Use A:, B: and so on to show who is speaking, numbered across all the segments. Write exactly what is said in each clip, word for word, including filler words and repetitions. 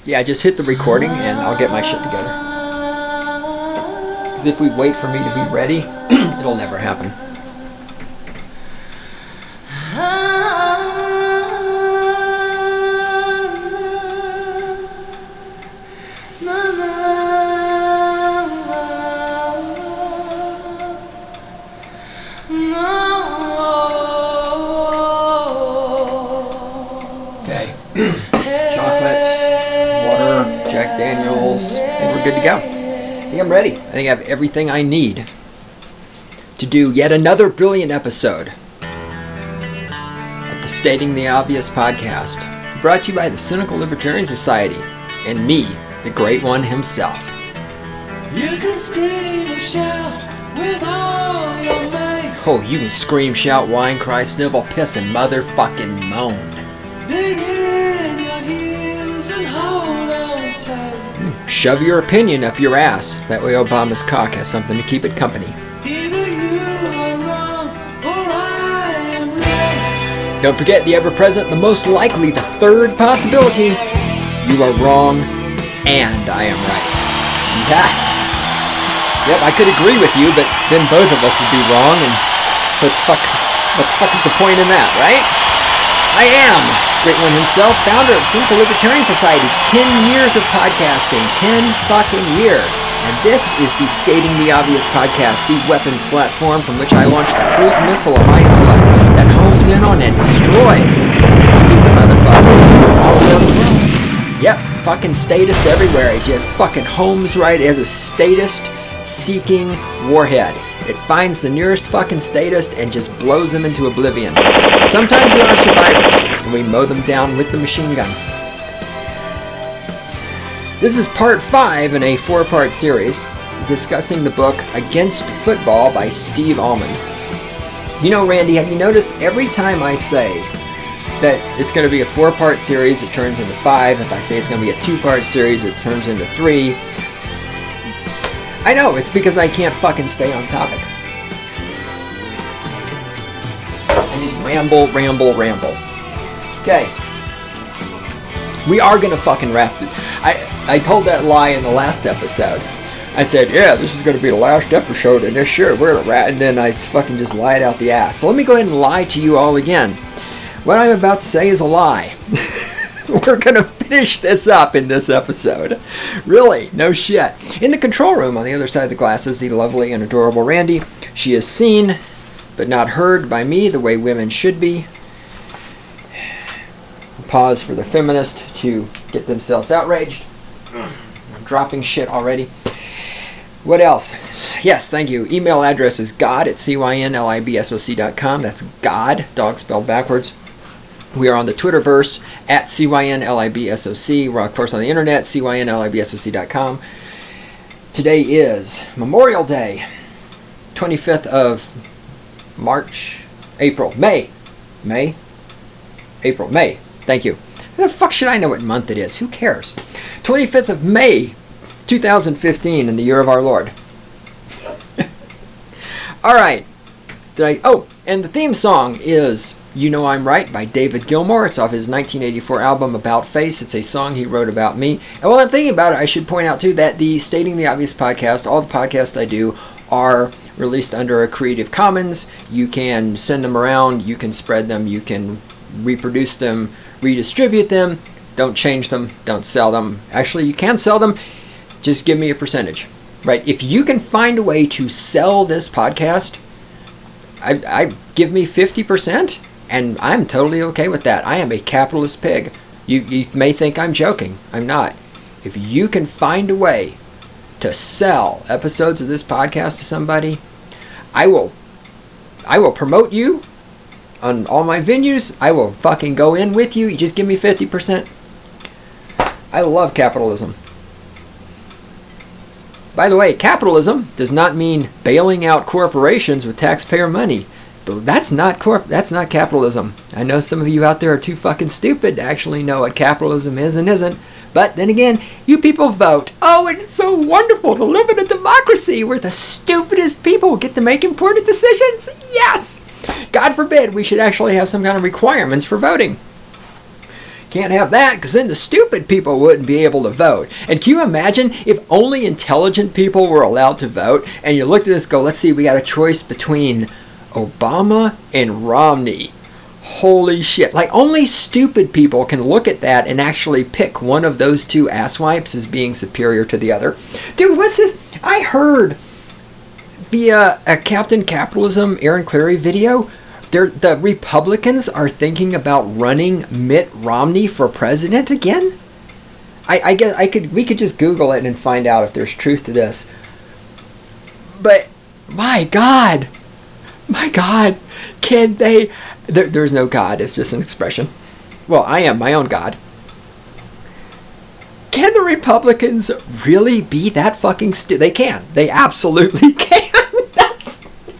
A: Yeah, just hit the recording and I'll get my shit together. Because if we wait for me to be ready, it'll never happen. Okay. Chocolate, water, Jack Daniels, and we're good to go. I think I'm ready. I think I have everything I need to do yet another brilliant episode of the Stating the Obvious podcast, brought to you by the Cynical Libertarian Society and me, the Great One himself.
B: You can scream and shout with all your might.
A: Oh, you can scream, shout, whine, cry, snivel, piss, and motherfucking moan.
B: Dig in your heels and hold on tight.
A: Shove your opinion up your ass. That way Obama's cock has something to keep it company.
B: Either you are wrong or I am right.
A: Don't forget the ever-present, the most likely, the third possibility. You are wrong, and I am right. Yes! Yep, I could agree with you, but then both of us would be wrong, and what the fuck, what the fuck is the point in that, right? I am Great One himself, founder of Cynical Libertarian Society. Ten years of podcasting. Ten fucking years. And this is the Stating the Obvious podcast, the weapons platform from which I launch the cruise missile of my intellect that homes in on and destroys stupid motherfuckers all around the world. Yep, fucking statist everywhere. It just fucking homes right as a statist seeking warhead. It finds the nearest fucking statist and just blows them into oblivion. Sometimes they are survivors, and we mow them down with the machine gun. This is part five in a four-part series discussing the book Against Football by Steve Almond. You know, Randy, have you noticed every time I say that it's going to be a four-part series, it turns into five. If I say it's going to be a two-part series, it turns into three. I know, it's because I can't fucking stay on topic. I just ramble, ramble, ramble. Okay. We are gonna fucking wrap it. I, I told that lie in the last episode. I said, yeah, this is gonna be the last episode in this year. We're gonna wrap, and then I fucking just lied out the ass. So let me go ahead and lie to you all again. What I'm about to say is a lie. We're going to finish this up in this episode. Really, no shit. In the control room on the other side of the glass is the lovely and adorable Randy. She is seen, but not heard by me the way women should be. Pause for the feminist to get themselves outraged. I'm dropping shit already. What else? Yes, thank you. Email address is god at cynlibsoc dot com. That's God, dog spelled backwards. We are on the Twitterverse at cynlibsoc. We're, of course, on the internet, cynlibsoc dot com. Today is Memorial Day, twenty-fifth of March, April, May. May? April, May. Thank you. How the fuck should I know what month it is? Who cares? twenty-fifth of May, two thousand fifteen, in the year of our Lord. All right. Did I? Oh, and the theme song is You Know I'm Right by David Gilmour. It's off his nineteen eighty-four album About Face. It's a song he wrote about me. And while I'm thinking about it, I should point out, too, that the Stating the Obvious podcast, all the podcasts I do, are released under a Creative Commons. You can send them around. You can spread them. You can reproduce them, redistribute them. Don't change them. Don't sell them. Actually, you can sell them. Just give me a percentage. Right? If you can find a way to sell this podcast, I, I give me fifty percent, and I'm totally okay with that. I am a capitalist pig. You, you may think I'm joking. I'm not. If you can find a way to sell episodes of this podcast to somebody, I will I will promote you on all my venues. I will fucking go in with you. You just give me fifty percent. I love capitalism. By the way, capitalism does not mean bailing out corporations with taxpayer money. But that's not corp. That's not capitalism. I know some of you out there are too fucking stupid to actually know what capitalism is and isn't. But then again, you people vote. Oh, and it's so wonderful to live in a democracy where the stupidest people get to make important decisions. Yes! God forbid we should actually have some kind of requirements for voting. Can't have that, because then the stupid people wouldn't be able to vote. And can you imagine if only intelligent people were allowed to vote, and you looked at this, go, let's see, we got a choice between Obama and Romney. Holy shit. Like, only stupid people can look at that and actually pick one of those two asswipes as being superior to the other. Dude, what's this? I heard via a Captain Capitalism Aaron Clarey video, they're, the Republicans are thinking about running Mitt Romney for president again? I, I guess I could we could just Google it and find out if there's truth to this. But my God, my God, can they? There, there's no God. It's just an expression. Well, I am my own God. Can the Republicans really be that fucking stupid? They can. They absolutely can. That's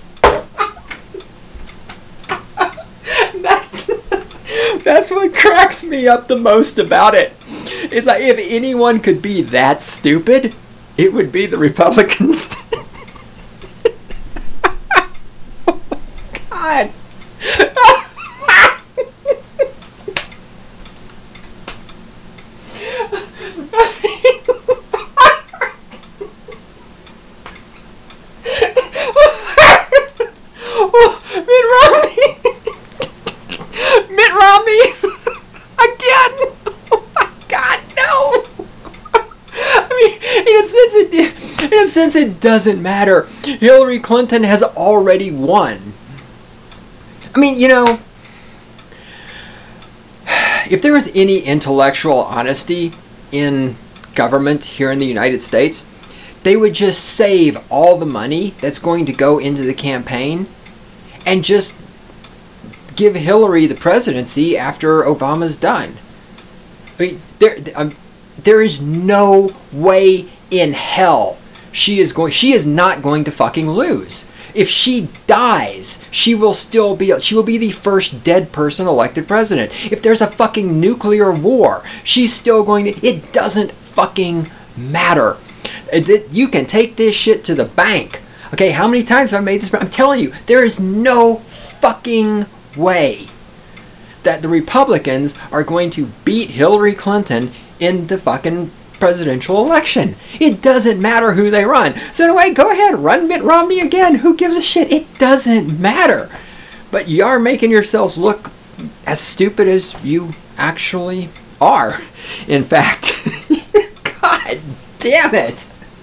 A: that's that's what cracks me up the most about it. Is like, if anyone could be that stupid, it would be the Republicans. God. Mitt Romney. Mitt Romney. Again. Oh my God, no. I mean, in a sense, it, in a sense, it doesn't matter. Hillary Clinton has already won. I mean, you know, if there was any intellectual honesty in government here in the United States, they would just save all the money that's going to go into the campaign and just give Hillary the presidency after Obama's done. I mean, there, um, there is no way in hell she is going. She is not going to fucking lose. If she dies, she will still be. She will be the first dead person elected president. If there's a fucking nuclear war, she's still going to. It doesn't fucking matter. You can take this shit to the bank. Okay, how many times have I made this? I'm telling you, there is no fucking way that the Republicans are going to beat Hillary Clinton in the fucking presidential election. It doesn't matter who they run. So anyway, go ahead, run Mitt Romney again. Who gives a shit? It doesn't matter. But you are making yourselves look as stupid as you actually are. In fact, God damn it.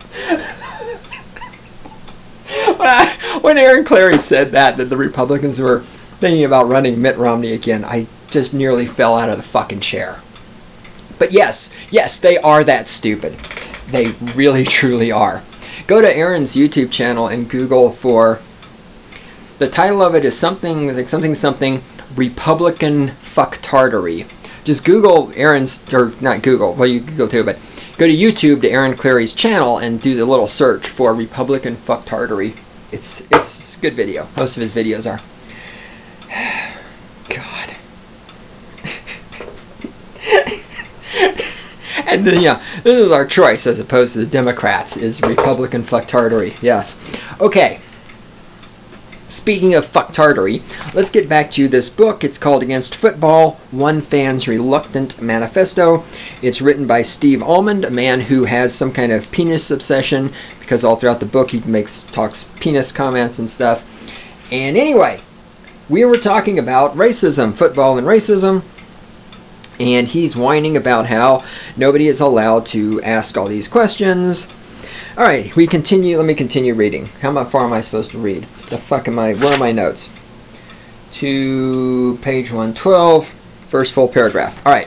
A: When, I, when Aaron Clarey said that, that the Republicans were thinking about running Mitt Romney again, I just nearly fell out of the fucking chair. But yes, yes, they are that stupid. They really, truly are. Go to Aaron's YouTube channel and Google for... The title of it is something, like something, something, Republican fucktardery. Just Google Aaron's, or not Google, well you can Google too, but go to YouTube to Aaron Clarey's channel and do the little search for Republican fucktardery. It's, it's a good video. Most of his videos are. God. And then, yeah, this is our choice as opposed to the Democrats, is Republican fucktardery. Yes. Okay. Speaking of fucktardery, let's get back to this book. It's called Against Football, One Fan's Reluctant Manifesto. It's written by Steve Almond, a man who has some kind of penis obsession, because all throughout the book he makes talks penis comments and stuff. And anyway, we were talking about racism, football and racism. And he's whining about how nobody is allowed to ask all these questions. All right, we continue. Let me continue reading. How far am I supposed to read? The fuck am I? Where are my notes? To page one twelve, first full paragraph. All right.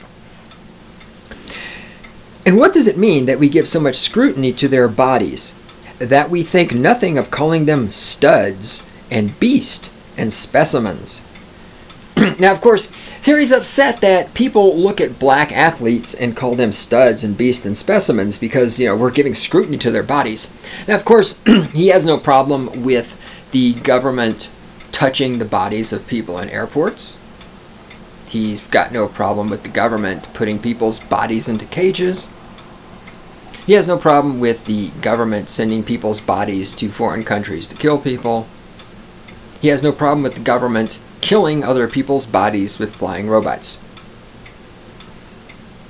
A: And what does it mean that we give so much scrutiny to their bodies, that we think nothing of calling them studs and beast and specimens? Now, of course, Terry's upset that people look at black athletes and call them studs and beasts and specimens because, you know, we're giving scrutiny to their bodies. Now, of course, he has no problem with the government touching the bodies of people in airports. He's got no problem with the government putting people's bodies into cages. He has no problem with the government sending people's bodies to foreign countries to kill people. He has no problem with the government killing other people's bodies with flying robots.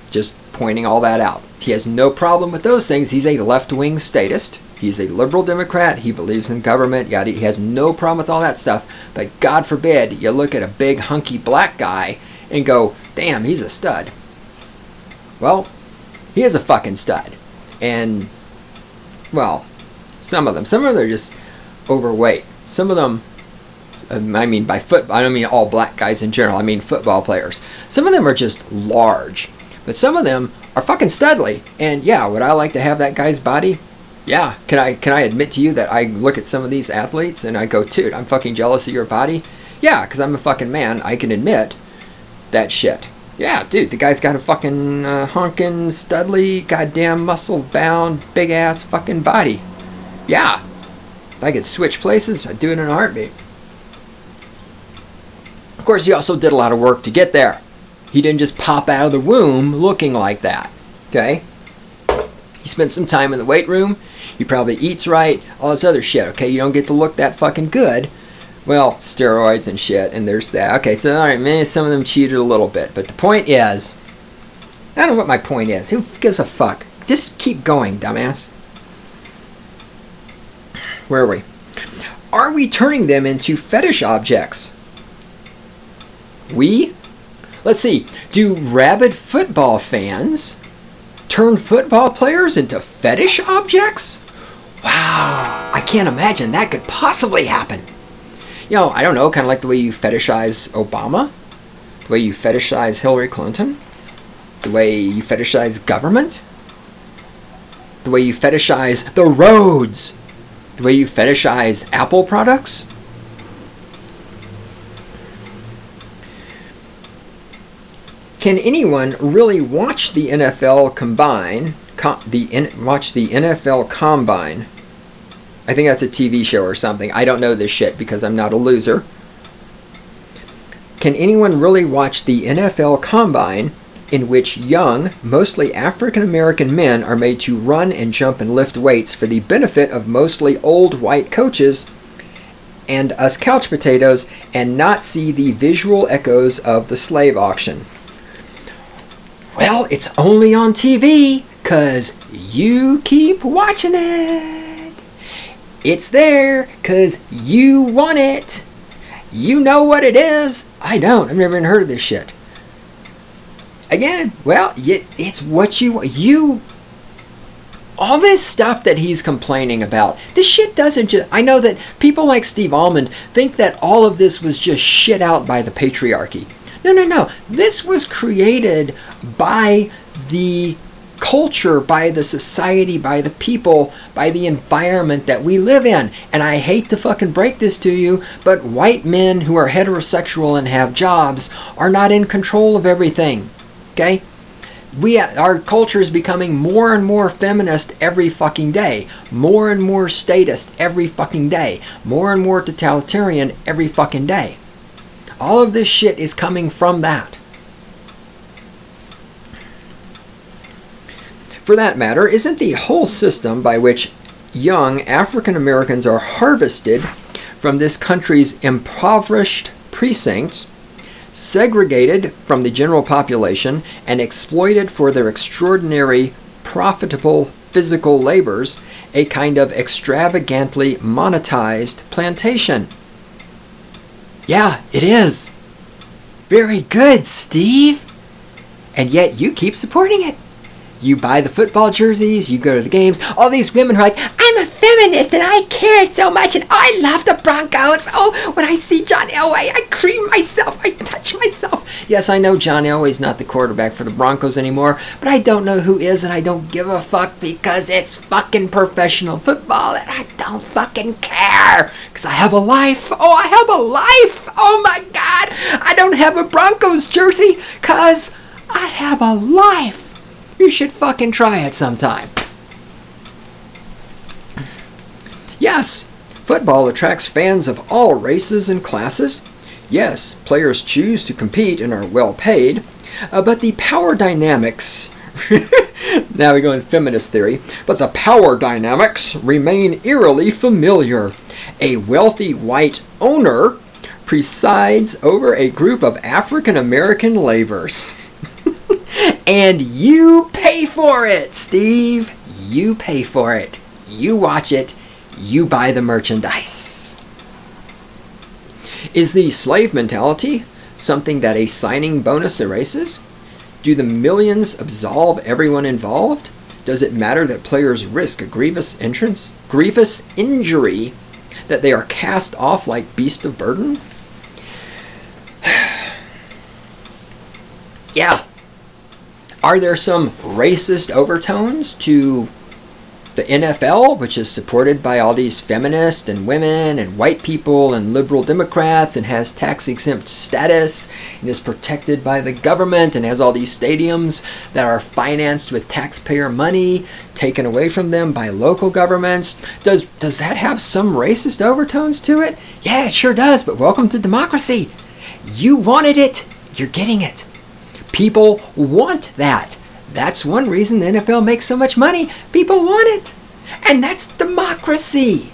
A: Just pointing all that out. He has no problem with those things. He's a left-wing statist. He's a liberal Democrat. He believes in government. Yada. He has no problem with all that stuff. But God forbid you look at a big hunky black guy and go, damn, he's a stud. Well, he is a fucking stud. And, well, some of them. Some of them are just overweight. Some of them, I mean by football, I don't mean all black guys in general. I mean football players. Some of them are just large. But some of them are fucking studly. And yeah, would I like to have that guy's body? Yeah. Can I can I admit to you that I look at some of these athletes and I go, dude, I'm fucking jealous of your body? Yeah, because I'm a fucking man. I can admit that shit. Yeah, dude, the guy's got a fucking uh, honkin', studly, goddamn muscle-bound, big-ass fucking body. Yeah. If I could switch places, I'd do it in a heartbeat. Of course, he also did a lot of work to get there. He didn't just pop out of the womb looking like that. Okay? He spent some time in the weight room. He probably eats right. All this other shit. Okay? You don't get to look that fucking good. Well, steroids and shit. And there's that. Okay, so alright, maybe some of them cheated a little bit. But the point is, I don't know what my point is. Who gives a fuck? Just keep going, dumbass. Where are we? Are we turning them into fetish objects? We? Let's see. Do rabid football fans turn football players into fetish objects? Wow. I can't imagine that could possibly happen. You know, I don't know, kind of like the way you fetishize Obama, the way you fetishize Hillary Clinton, the way you fetishize government, the way you fetishize the roads, the way you fetishize Apple products. Can anyone really watch the N F L combine, com, the N, watch the N F L combine? I think that's a T V show or something. I don't know this shit because I'm not a loser. Can anyone really watch the N F L combine in which young, mostly African American men are made to run and jump and lift weights for the benefit of mostly old white coaches and us couch potatoes and not see the visual echoes of the slave auction? Well, it's only on T V, because you keep watching it. It's there, because you want it. You know what it is. I don't. I've never even heard of this shit. Again, well, it's what you want. You... All this stuff that he's complaining about, this shit doesn't just... I know that people like Steve Almond think that all of this was just shit out by the patriarchy. No, no, no. This was created by the culture, by the society, by the people, by the environment that we live in. And I hate to fucking break this to you, but white men who are heterosexual and have jobs are not in control of everything. Okay? We, our culture is becoming more and more feminist every fucking day. More and more statist every fucking day. More and more totalitarian every fucking day. All of this shit is coming from that. For that matter, isn't the whole system by which young African Americans are harvested from this country's impoverished precincts, segregated from the general population, and exploited for their extraordinary, profitable physical labors, a kind of extravagantly monetized plantation? Yeah, it is. Very good, Steve. And yet you keep supporting it. You buy the football jerseys, you go to the games. All these women are like, I'm a feminist and I care so much and I love the Broncos. Oh, when I see John Elway, I cream myself, I touch myself. Yes, I know John Elway's not the quarterback for the Broncos anymore, but I don't know who is and I don't give a fuck because it's fucking professional football and I don't fucking care because I have a life. Oh, I have a life. Oh my God. I don't have a Broncos jersey because I have a life. You should fucking try it sometime. Yes, football attracts fans of all races and classes. Yes, players choose to compete and are well paid. Uh, but the power dynamics... now we go in feminist theory. But the power dynamics remain eerily familiar. A wealthy white owner presides over a group of African American laborers. And you pay for it, Steve. You pay for it. You watch it. You buy the merchandise. Is the slave mentality something that a signing bonus erases? Do the millions absolve everyone involved? Does it matter that players risk a grievous entrance, grievous injury, that they are cast off like beasts of burden? Yeah. Are there some racist overtones to the N F L, which is supported by all these feminists and women and white people and liberal Democrats and has tax-exempt status and is protected by the government and has all these stadiums that are financed with taxpayer money taken away from them by local governments? Does does that have some racist overtones to it? Yeah, it sure does, but welcome to democracy. You wanted it. You're getting it. People want that. That's one reason the N F L makes so much money. People want it. And that's democracy.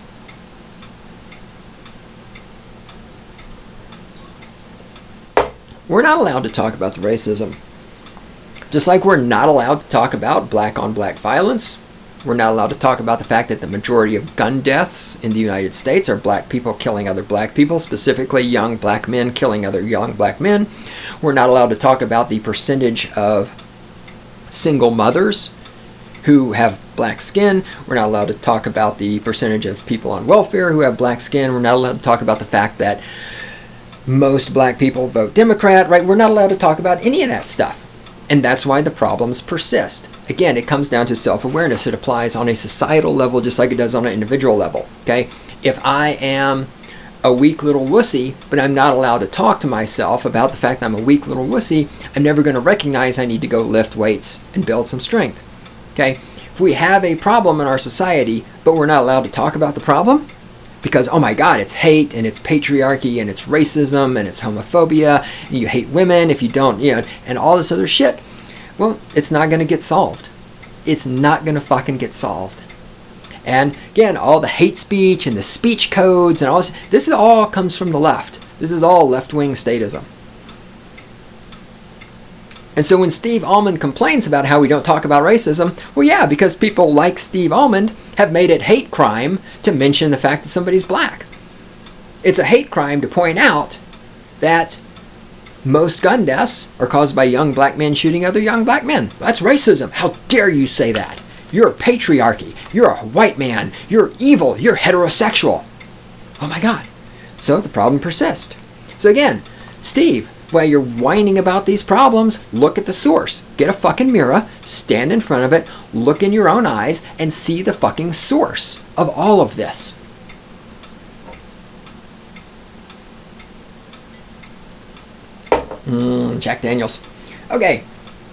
A: We're not allowed to talk about the racism. Just like we're not allowed to talk about black on black violence. We're not allowed to talk about the fact that the majority of gun deaths in the United States are black people killing other black people, specifically young black men killing other young black men. We're not allowed to talk about the percentage of single mothers who have black skin. We're not allowed to talk about the percentage of people on welfare who have black skin. We're not allowed to talk about the fact that most black people vote Democrat, right? We're not allowed to talk about any of that stuff. And that's why the problems persist. Again, it comes down to self-awareness. It applies on a societal level just like it does on an individual level, okay? If I am a weak little wussy, but I'm not allowed to talk to myself about the fact that I'm a weak little wussy, I'm never going to recognize I need to go lift weights and build some strength. Okay? If we have a problem in our society, but we're not allowed to talk about the problem, because, oh my God, it's hate, and it's patriarchy, and it's racism, and it's homophobia, and you hate women if you don't, you know, and all this other shit, well, it's not going to get solved. It's not going to fucking get solved. And again, all the hate speech and the speech codes and all this, this is all comes from the left. This is all left-wing statism. And so when Steve Almond complains about how we don't talk about racism, well, yeah, because people like Steve Almond have made it hate crime to mention the fact that somebody's black. It's a hate crime to point out that most gun deaths are caused by young black men shooting other young black men. That's racism. How dare you say that? You're a patriarchy. You're a white man. You're evil. You're heterosexual. Oh my God. So the problem persists. So again, Steve, while you're whining about these problems, look at the source. Get a fucking mirror, stand in front of it, look in your own eyes, and see the fucking source of all of this. Mm, Jack Daniels. Okay.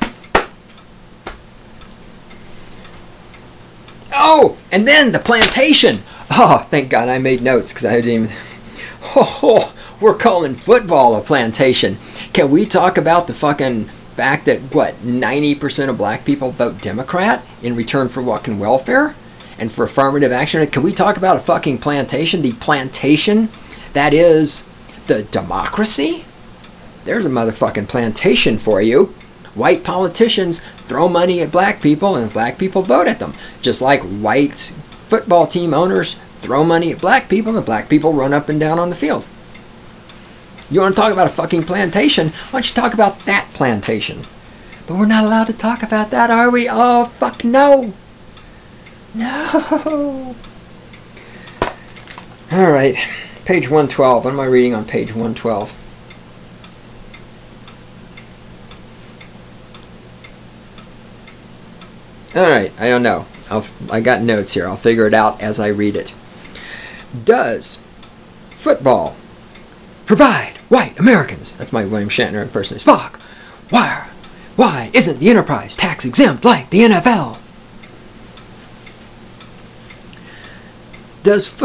A: Oh, and then the plantation. Oh, thank God I made notes because I didn't even... Oh, we're calling football a plantation. Can we talk about the fucking fact that, what, ninety percent of black people vote Democrat in return for fucking welfare and for affirmative action? Can we talk about a fucking plantation? The plantation that is the democracy? There's a motherfucking plantation for you. White politicians throw money at black people and black people vote at them. Just like white football team owners throw money at black people and black people run up and down on the field. You want to talk about a fucking plantation? Why don't you talk about that plantation? But we're not allowed to talk about that, are we? Oh, fuck no. No. All right. Page one twelve. What am I reading on page one twelve? All right. I don't know. I'll, I got notes here. I'll figure it out as I read it. Does football provide white Americans, that's my William Shatner impersonator, Spock, why, why isn't the enterprise tax exempt like the N F L? Does fo-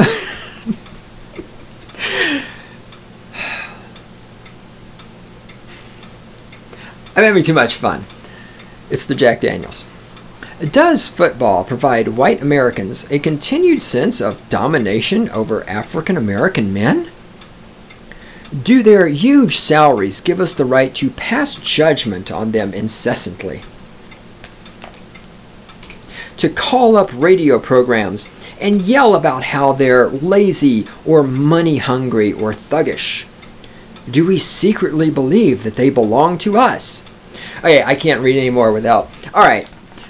A: I'm having too much fun. It's the Jack Daniels. Does football provide white Americans a continued sense of domination over African American men? Do their huge salaries give us the right to pass judgment on them incessantly? to call up radio programs and yell about how they're lazy or money hungry or thuggish? Do we secretly believe that they belong to us? Okay, I can't read anymore without... Alright.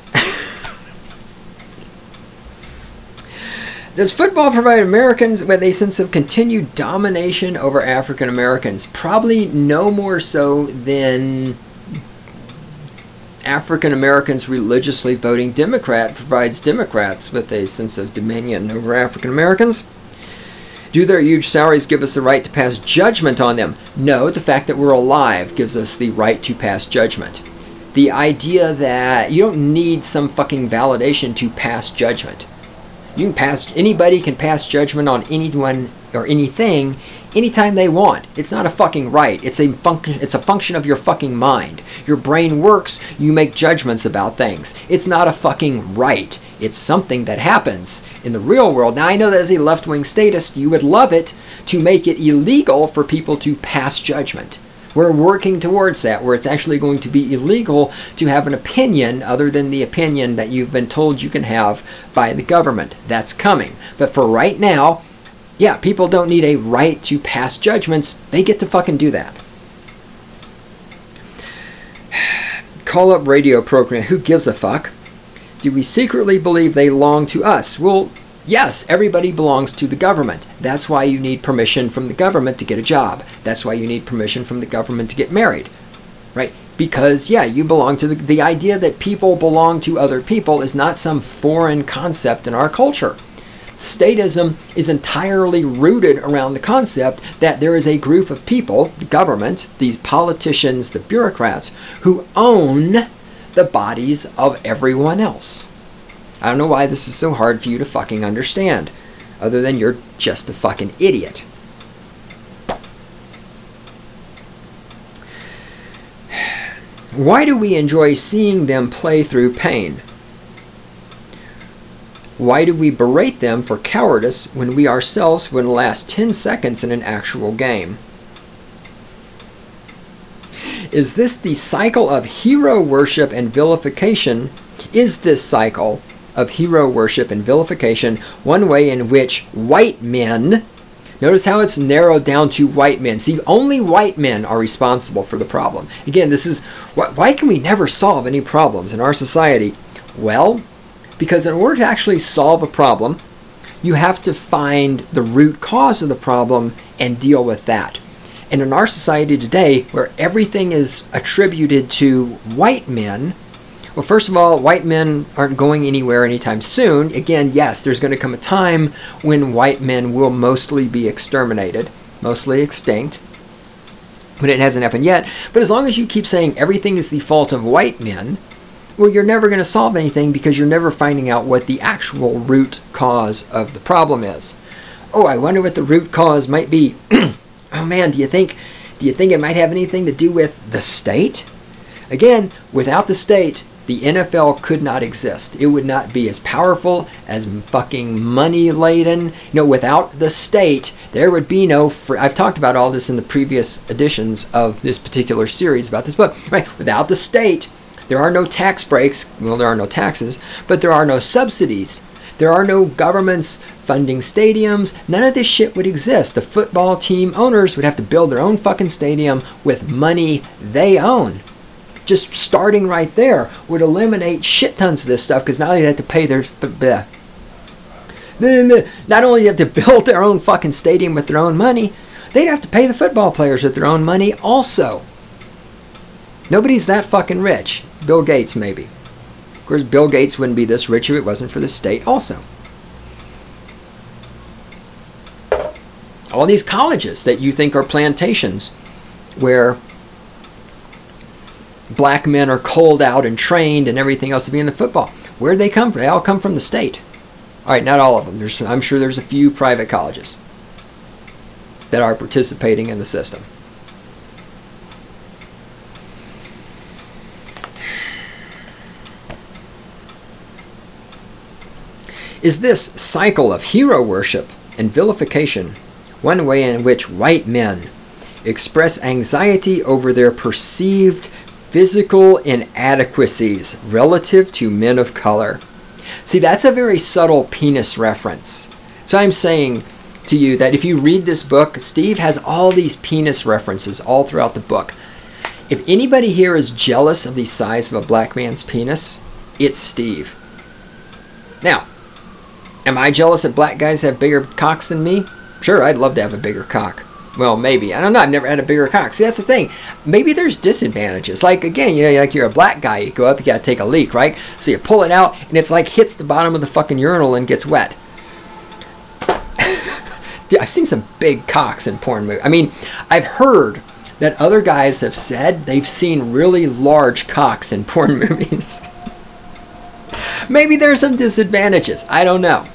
A: Does football provide Americans with a sense of continued domination over African Americans? Probably no more so than African Americans religiously voting Democrat provides Democrats with a sense of dominion over African Americans. Do their huge salaries give us the right to pass judgment on them? No, the fact that we're alive gives us the right to pass judgment. The idea that you don't need some fucking validation to pass judgment. You can pass, anybody can pass judgment on anyone or anything anytime they want. It's not a fucking right. It's a function. It's a function of your fucking mind. Your brain works. You make judgments about things. It's not a fucking right. It's something that happens in the real world. Now, I know that as a left-wing statist, you would love it to make it illegal for people to pass judgment. We're working towards that, where it's actually going to be illegal to have an opinion other than the opinion that you've been told you can have by the government. That's coming. But for right now, yeah, people don't need a right to pass judgments. They get to fucking do that. Call up radio program. Who gives a fuck? Do we secretly believe they belong to us? Well, yes, everybody belongs to the government. That's why you need permission from the government to get a job. That's why you need permission from the government to get married. Right? Because, yeah, you belong to the... The idea that people belong to other people is not some foreign concept in our culture. Statism is entirely rooted around the concept that there is a group of people, the government, the politicians, the bureaucrats, who own the bodies of everyone else. I don't know why this is so hard for you to fucking understand, other than you're just a fucking idiot. Why do we enjoy seeing them play through pain? Why do we berate them for cowardice when we ourselves would last ten seconds in an actual game? Is this the cycle of hero worship and vilification? Is this cycle of hero worship and vilification one way in which white men... Notice how it's narrowed down to white men. See, only white men are responsible for the problem. Again, this is... Why can we never solve any problems in our society? Well, because in order to actually solve a problem, you have to find the root cause of the problem and deal with that. And in our society today, where everything is attributed to white men, well, first of all, white men aren't going anywhere anytime soon. Again, yes, there's going to come a time when white men will mostly be exterminated, mostly extinct, but it hasn't happened yet. But as long as you keep saying everything is the fault of white men, well, you're never going to solve anything because you're never finding out what the actual root cause of the problem is. Oh, I wonder what the root cause might be. Oh man, do you think do you think it might have anything to do with the state? Again, without the state, the N F L could not exist. It would not be as powerful, as fucking money-laden. You know, without the state, there would be no... Free- I've talked about all this in the previous editions of this particular series about this book. Right? Without the state, there are no tax breaks. Well, there are no taxes, but there are no subsidies. There are no governments funding stadiums. None of this shit would exist. The football team owners would have to build their own fucking stadium with money they own. Just starting right there would eliminate shit tons of this stuff, because not only do they have to pay their... Not only do they have to build their own fucking stadium with their own money, they'd have to pay the football players with their own money also. Nobody's that fucking rich. Bill Gates, maybe. Of course, Bill Gates wouldn't be this rich if it wasn't for the state also. All these colleges that you think are plantations where black men are culled out and trained and everything else to be in the football. Where'd they come from? They all come from the state. All right, not all of them. There's, I'm sure there's a few private colleges that are participating in the system. Is this cycle of hero worship and vilification one way in which white men express anxiety over their perceived physical inadequacies relative to men of color? See, that's a very subtle penis reference. So I'm saying to you that if you read this book, Steve has all these penis references all throughout the book. If anybody here is jealous of the size of a black man's penis, it's Steve. Now, am I jealous that black guys have bigger cocks than me? Sure, I'd love to have a bigger cock. Well, maybe. I don't know. I've never had a bigger cock. See, that's the thing. Maybe there's disadvantages. Like, again, you know, like you're a black guy. You go up, you got to take a leak, right? So you pull it out, and it's like hits the bottom of the fucking urinal and gets wet. Dude, I've seen some big cocks in porn movies. I mean, I've heard that other guys have said they've seen really large cocks in porn movies. Maybe there's some disadvantages. I don't know.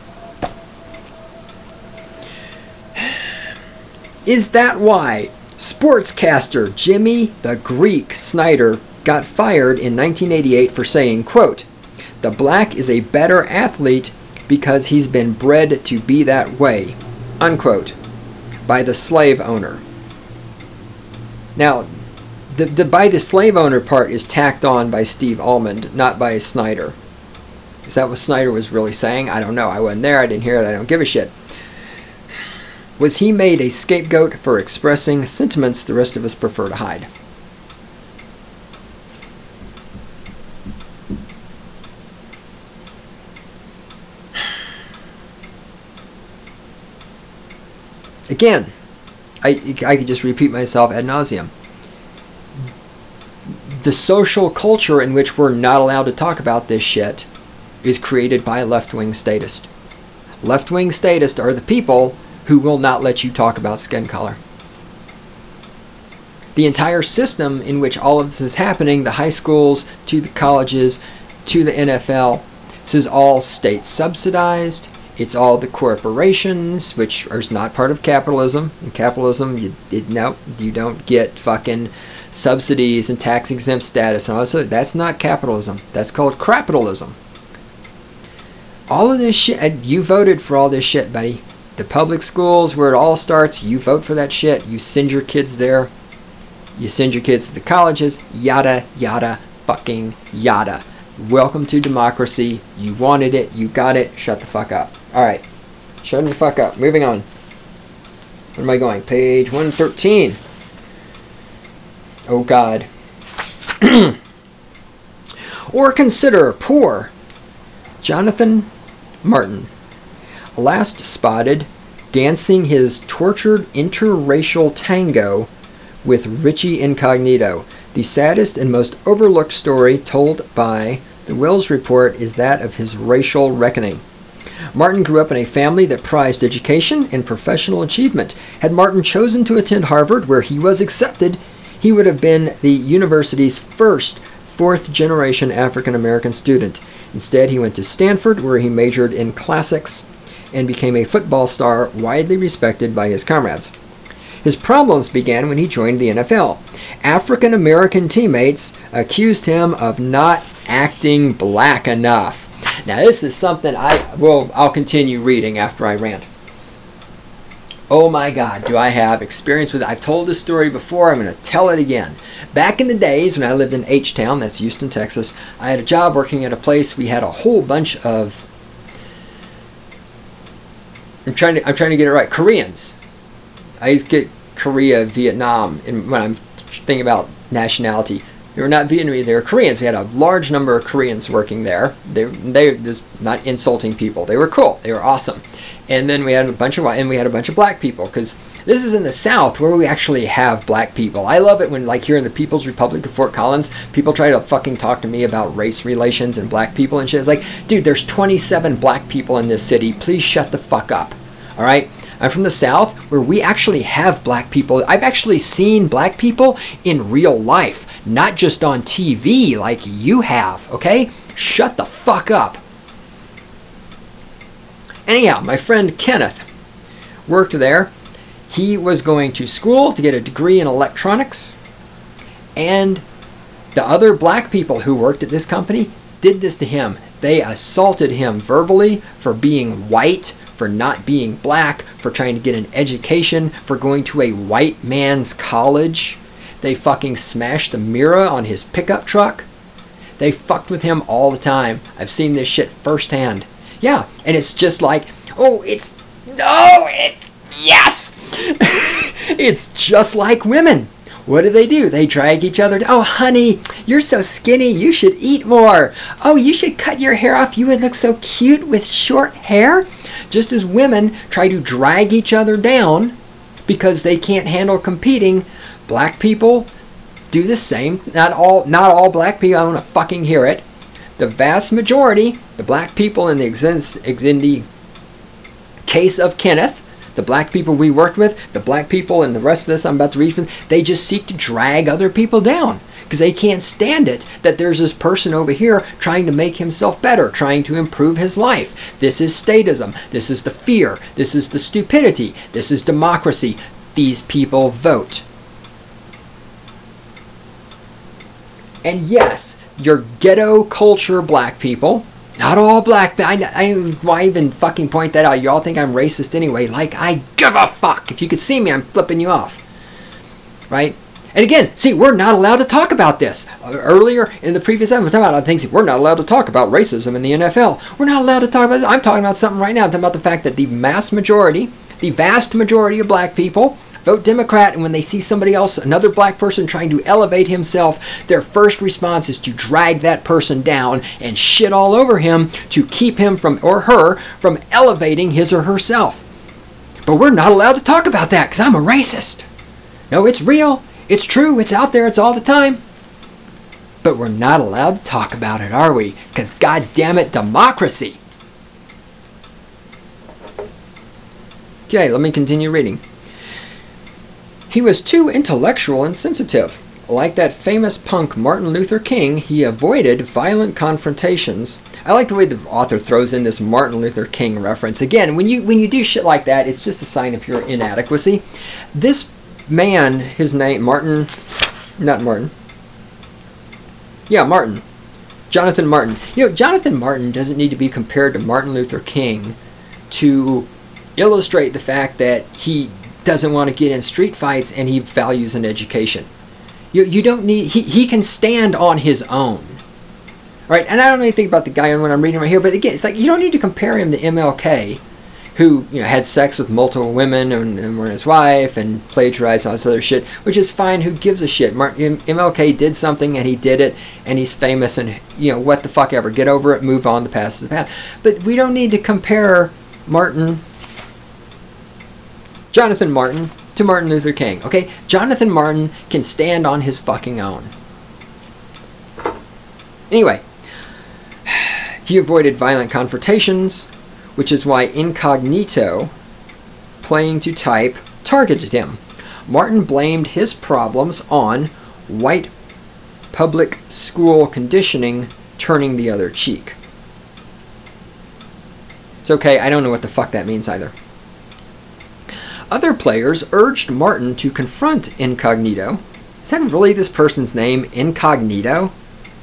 A: Is that why sportscaster Jimmy the Greek Snyder got fired in nineteen eighty-eight for saying, quote, "The black is a better athlete because he's been bred to be that way," unquote, by the slave owner. Now, the, the by the slave owner part is tacked on by Steve Almond, not by Snyder. Is that what Snyder was really saying? I don't know. I wasn't there. I didn't hear it. I don't give a shit. Was he made a scapegoat for expressing sentiments the rest of us prefer to hide? Again, I, I could just repeat myself ad nauseum. The social culture in which we're not allowed to talk about this shit is created by left-wing statists. Left-wing statists are the people who will not let you talk about skin color. The entire system in which all of this is happening, the high schools, to the colleges, to the N F L, this is all state subsidized. It's all the corporations, which are not part of capitalism. In capitalism, you did no, you don't get fucking subsidies and tax exempt status, and also that's not capitalism. That's called crapitalism. All of this shit, you voted for all this shit, buddy. The public schools, where it all starts, you vote for that shit. You send your kids there. You send your kids to the colleges. Yada, yada, fucking yada. Welcome to democracy. You wanted it. You got it. Shut the fuck up. All right. Shut the fuck up. Moving on. Where am I going? Page one thirteen. Oh, God. Or consider poor Jonathan Martin, last spotted dancing his tortured interracial tango with Richie Incognito. The saddest and most overlooked story told by the Wills Report is that of his racial reckoning. Martin grew up in a family that prized education and professional achievement. Had Martin chosen to attend Harvard, where he was accepted, he would have been the university's first fourth-generation African-American student. Instead, he went to Stanford, where he majored in classics and became a football star widely respected by his comrades. His problems began when he joined the N F L. African-American teammates accused him of not acting black enough. Now, this is something I will, I'll continue reading after I rant. Oh my God, do I have experience with it. I've told this story before. I'm going to tell it again. Back in the days when I lived in H-Town, that's Houston, Texas, I had a job working at a place. We had a whole bunch of, I'm trying to, I'm trying to get it right, Koreans. I used to get Korea, Vietnam, and when I'm thinking about nationality. They were not Vietnamese, they were Koreans. We had a large number of Koreans working there. They, they, just not insulting people. They were cool. They were awesome. And then we had a bunch of and we had a bunch of black people, because this is in the South where we actually have black people. I love it when, like here in the People's Republic of Fort Collins, people try to fucking talk to me about race relations and black people and shit. It's like, dude, there's twenty-seven black people in this city. Please shut the fuck up. All right? I'm from the South where we actually have black people. I've actually seen black people in real life, not just on T V like you have, okay? Shut the fuck up. Anyhow, my friend Kenneth worked there. He was going to school to get a degree in electronics, and the other black people who worked at this company did this to him. They assaulted him verbally for being white, for not being black, for trying to get an education, for going to a white man's college. They fucking smashed the mirror on his pickup truck. They fucked with him all the time. I've seen this shit firsthand. Yeah, and it's just like, oh, it's, no, it's, yes! It's just like women. What do they do? They drag each other. Oh, honey, you're so skinny. You should eat more. Oh, you should cut your hair off. You would look so cute with short hair. Just as women try to drag each other down because they can't handle competing, black people do the same. Not all, not all black people. I don't want to fucking hear it. The vast majority, the black people in the, in the case of Kenneth, the black people we worked with, the black people and the rest of this I'm about to read from, they just seek to drag other people down because they can't stand it that there's this person over here trying to make himself better, trying to improve his life. This is statism. This is the fear. This is the stupidity. This is democracy. These people vote. And yes, your ghetto culture black people, not all black, I, I, why even fucking point that out? Y'all think I'm racist anyway. Like, I give a fuck. If you could see me, I'm flipping you off. Right? And again, see, we're not allowed to talk about this. Earlier in the previous episode, we're talking about things. We're not allowed to talk about racism in the N F L. We're not allowed to talk about it. I'm talking about something right now. I'm talking about the fact that the mass majority, the vast majority of black people vote Democrat, and when they see somebody else, another black person trying to elevate himself, their first response is to drag that person down and shit all over him to keep him from, or her, from elevating his or herself. But we're not allowed to talk about that because I'm a racist. No, it's real. It's true. It's out there. It's all the time. But we're not allowed to talk about it, are we? Because God damn it, democracy. Okay, let me continue reading. He was too intellectual and sensitive. Like that famous punk Martin Luther King, he avoided violent confrontations. I like the way the author throws in this Martin Luther King reference. Again, when you when you do shit like that, it's just a sign of your inadequacy. This man, his name, Martin, not Martin. Yeah, Martin. Jonathan Martin. You know, Jonathan Martin doesn't need to be compared to Martin Luther King to illustrate the fact that he doesn't want to get in street fights and he values an education. You you don't need, he, he can stand on his own. Right? And I don't know anything about the guy when I'm reading right here, but again, it's like you don't need to compare him to M L K, who, you know, had sex with multiple women and, and were his wife and plagiarized all this other shit, which is fine. Who gives a shit? Martin, M L K did something and he did it and he's famous and, you know, what the fuck ever. Get over it, move on, the past is the past. But we don't need to compare Martin, Jonathan Martin, to Martin Luther King. Okay? Jonathan Martin can stand on his fucking own. Anyway, he avoided violent confrontations, which is why Incognito, playing to type, targeted him. Martin blamed his problems on white public school conditioning turning the other cheek. It's okay, I don't know what the fuck that means either. Other players urged Martin to confront Incognito. Is that really this person's name, Incognito?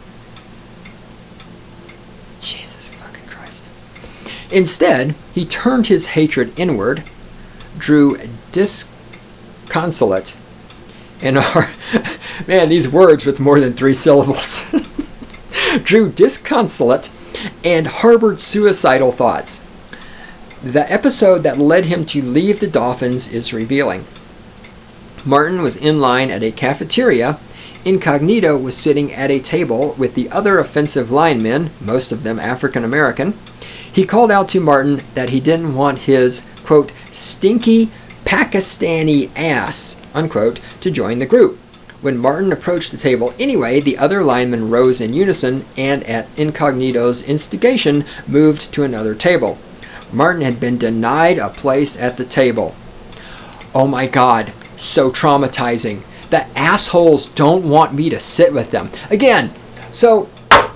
A: Jesus fucking Christ. Instead, he turned his hatred inward, drew disconsolate, and are, man, these words with more than three syllables, drew disconsolate and harbored suicidal thoughts. The episode that led him to leave the Dolphins is revealing. Martin was in line at a cafeteria. Incognito was sitting at a table with the other offensive linemen, most of them African American. He called out to Martin that he didn't want his, quote, stinky Pakistani ass, unquote, to join the group. When Martin approached the table anyway, the other linemen rose in unison and, at Incognito's instigation, moved to another table. Martin had been denied a place at the table. Oh my God, so traumatizing. The assholes don't want me to sit with them. Again, so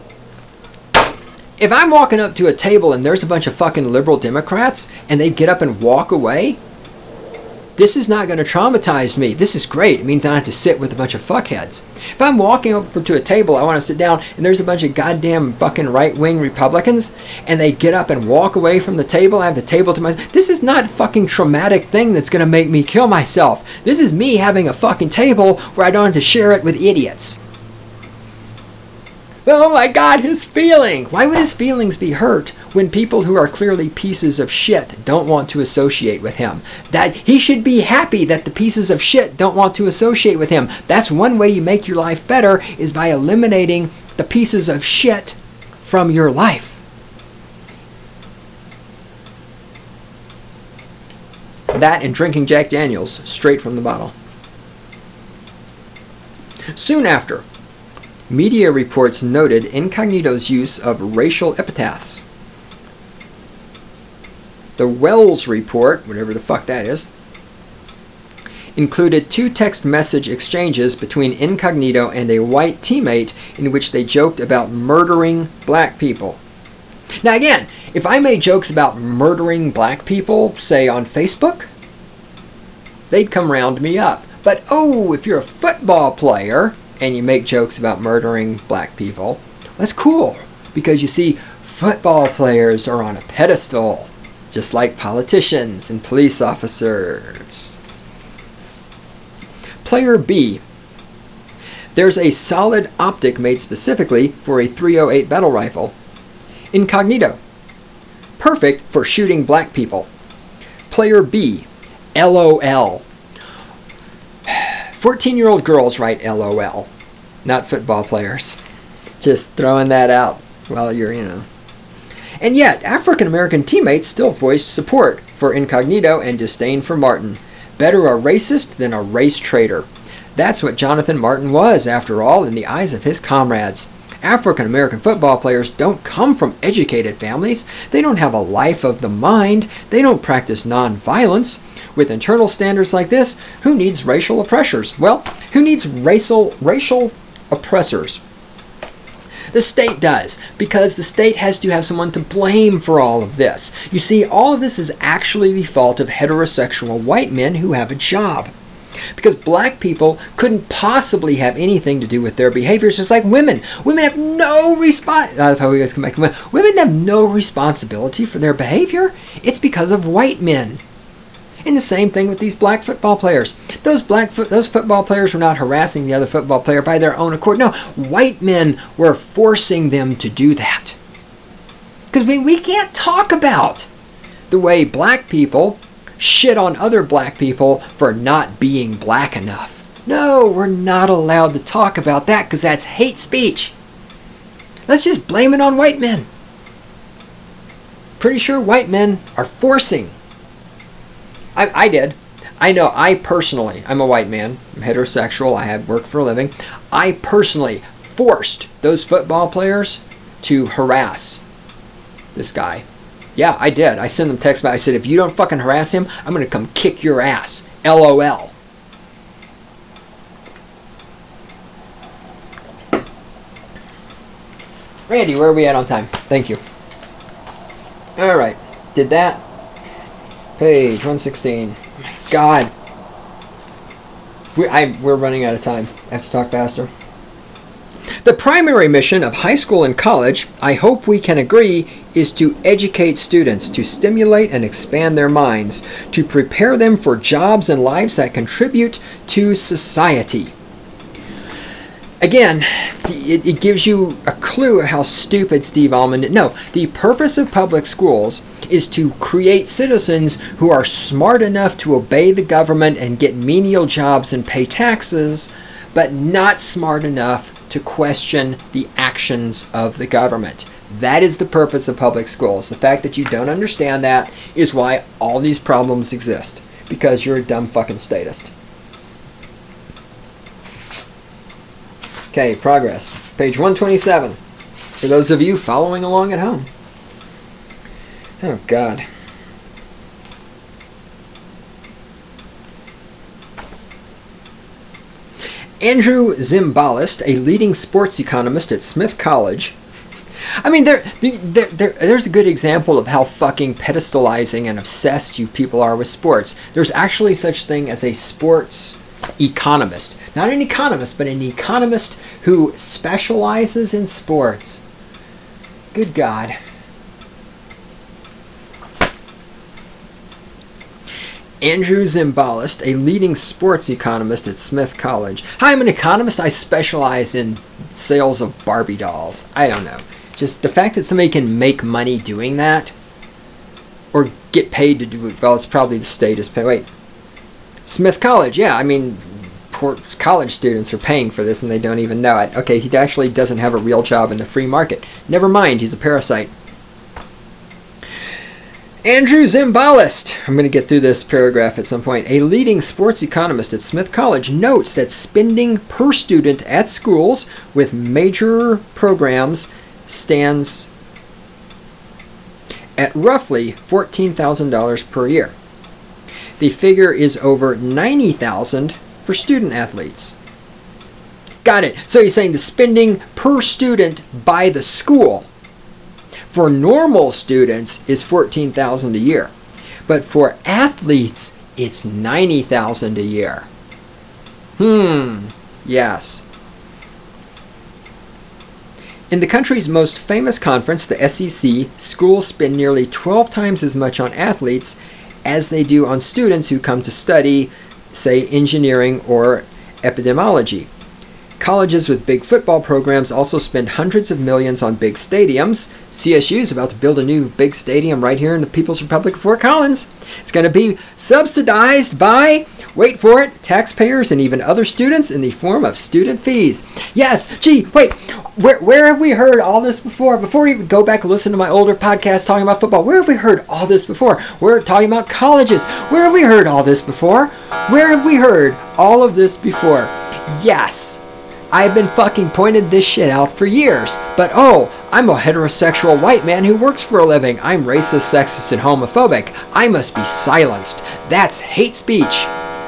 A: if I'm walking up to a table and there's a bunch of fucking liberal Democrats and they get up and walk away, this is not going to traumatize me. This is great. It means I don't have to sit with a bunch of fuckheads. If I'm walking over to a table, I want to sit down, and there's a bunch of goddamn fucking right-wing Republicans, and they get up and walk away from the table, I have the table to myself. This is not a fucking traumatic thing that's going to make me kill myself. This is me having a fucking table where I don't have to share it with idiots. Oh my God, his feeling. Why would his feelings be hurt when people who are clearly pieces of shit don't want to associate with him? That he should be happy that the pieces of shit don't want to associate with him. That's one way you make your life better, is by eliminating the pieces of shit from your life. That and drinking Jack Daniels straight from the bottle. Soon after, media reports noted Incognito's use of racial epithets. The Wells report, whatever the fuck that is, included two text message exchanges between Incognito and a white teammate in which they joked about murdering black people. Now again, if I made jokes about murdering black people, say on Facebook, they'd come round me up. But oh, if you're a football player and you make jokes about murdering black people, that's cool. Because you see, football players are on a pedestal, just like politicians and police officers. Player B. There's a solid optic made specifically for a three oh eight battle rifle. Incognito. Perfect for shooting black people. Player B. LOL. fourteen-year-old girls write LOL, not football players. Just throwing that out while you're, you know. And yet, African-American teammates still voiced support for Incognito and disdain for Martin. Better a racist than a race traitor. That's what Jonathan Martin was, after all, in the eyes of his comrades. African-American football players don't come from educated families. They don't have a life of the mind. They don't practice nonviolence. With internal standards like this, who needs racial oppressors? Well, who needs racial racial oppressors? The state does, because the state has to have someone to blame for all of this. You see, all of this is actually the fault of heterosexual white men who have a job. Because black people couldn't possibly have anything to do with their behaviors, just like women. Women have no respons- I love how we guys come back to women. Women have no responsibility for their behavior. It's because of white men. And the same thing with these black football players. Those black fo- those football players were not harassing the other football player by their own accord. No, white men were forcing them to do that. Because we, we can't talk about the way black people shit on other black people for not being black enough. No, we're not allowed to talk about that because that's hate speech. Let's just blame it on white men. Pretty sure white men are forcing. I, I did. I know, I personally, I'm a white man, I'm heterosexual, I have work for a living. I personally forced those football players to harass this guy. Yeah, I did. I sent them text back. I said, if you don't fucking harass him, I'm going to come kick your ass. LOL. Randy, where are we at on time? Thank you. All right. Did that. Page one sixteen. Oh my God. We're, I, we're running out of time. I have to talk faster. The primary mission of high school and college, I hope we can agree, is to educate students, to stimulate and expand their minds, to prepare them for jobs and lives that contribute to society. Again, it, it gives you a clue of how stupid Steve Almond is. No, the purpose of public schools is to create citizens who are smart enough to obey the government and get menial jobs and pay taxes, but not smart enough to question the actions of the government. That is the purpose of public schools. The fact that you don't understand that is why all these problems exist. Because you're a dumb fucking statist. Okay, progress. Page one twenty-seven. For those of you following along at home. Oh, God. Andrew Zimbalist, a leading sports economist at Smith College. I mean, there, there, there, there's a good example of how fucking pedestalizing and obsessed you people are with sports. There's actually such thing as a sports economist. Not an economist, but an economist who specializes in sports. Good God. Andrew Zimbalist, a leading sports economist at Smith College. Hi, I'm an economist. I specialize in sales of Barbie dolls. I don't know. Just the fact that somebody can make money doing that, or get paid to do it, well, it's probably the state is pay. Wait. Smith College, yeah, I mean, poor college students are paying for this and they don't even know it. Okay, he actually doesn't have a real job in the free market. Never mind, he's a parasite. Andrew Zimbalist, I'm going to get through this paragraph at some point, a leading sports economist at Smith College, notes that spending per student at schools with major programs stands at roughly fourteen thousand dollars per year. The figure is over ninety thousand dollars for student athletes. Got it. So he's saying the spending per student by the school for normal students is fourteen thousand dollars a year. But for athletes, it's ninety thousand dollars a year. Hmm. Yes. In the country's most famous conference, the S E C, schools spend nearly twelve times as much on athletes as they do on students who come to study, say, engineering or epidemiology. Colleges with big football programs also spend hundreds of millions on big stadiums. C S U is about to build a new big stadium right here in the People's Republic of Fort Collins. It's going to be subsidized by, wait for it, taxpayers and even other students in the form of student fees. Yes, gee, wait, where, where have we heard all this before? Before we go back and listen to my older podcast talking about football, where have we heard all this before? We're talking about colleges. Where have we heard all this before? Where have we heard all of this before? Yes. I've been fucking pointing this shit out for years. But oh, I'm a heterosexual white man who works for a living. I'm racist, sexist, and homophobic. I must be silenced. That's hate speech.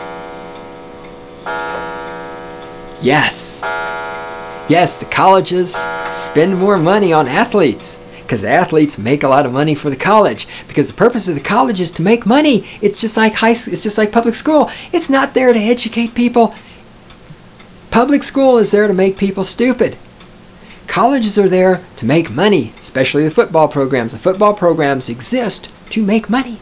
A: Yes. Yes, the colleges spend more money on athletes because the athletes make a lot of money for the college. Because the purpose of the college is to make money. It's just like high. It's just like public school. It's not there to educate people. Public school is there to make people stupid. Colleges are there to make money, especially the football programs. The football programs exist to make money.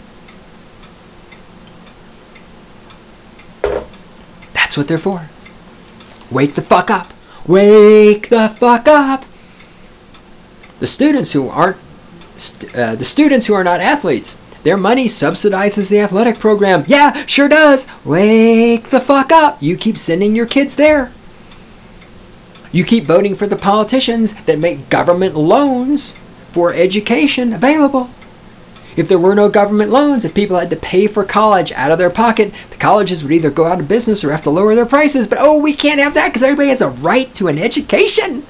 A: That's what they're for. Wake the fuck up. Wake the fuck up. The students who aren't, st- uh, the students who are not athletes, their money subsidizes the athletic program. Yeah, sure does. Wake the fuck up. You keep sending your kids there. You keep voting for the politicians that make government loans for education available. If there were no government loans, if people had to pay for college out of their pocket, the colleges would either go out of business or have to lower their prices. But oh, we can't have that because everybody has a right to an education.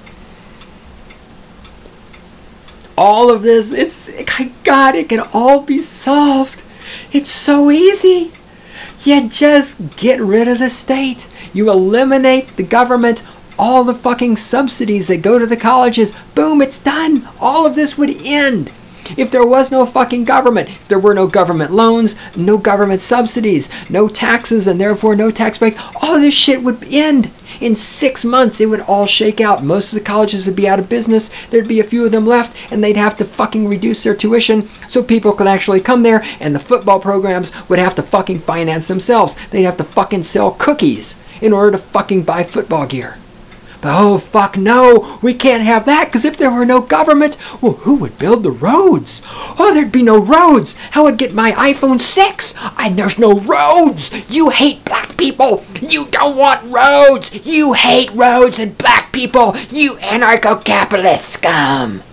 A: All of this, it's, God, it can all be solved. It's so easy. You just get rid of the state. You eliminate the government. All the fucking subsidies that go to the colleges, boom, it's done. All of this would end. If there was no fucking government, if there were no government loans, no government subsidies, no taxes, and therefore no tax breaks, all of this shit would end. In six months, it would all shake out. Most of the colleges would be out of business. There'd be a few of them left, and they'd have to fucking reduce their tuition so people could actually come there, and the football programs would have to fucking finance themselves. They'd have to fucking sell cookies in order to fucking buy football gear. But oh, fuck no, we can't have that, because if there were no government, well, who would build the roads? Oh, there'd be no roads. How would get my iPhone six? And there's no roads. You hate black people. You don't want roads. You hate roads and black people. You anarcho-capitalist scum.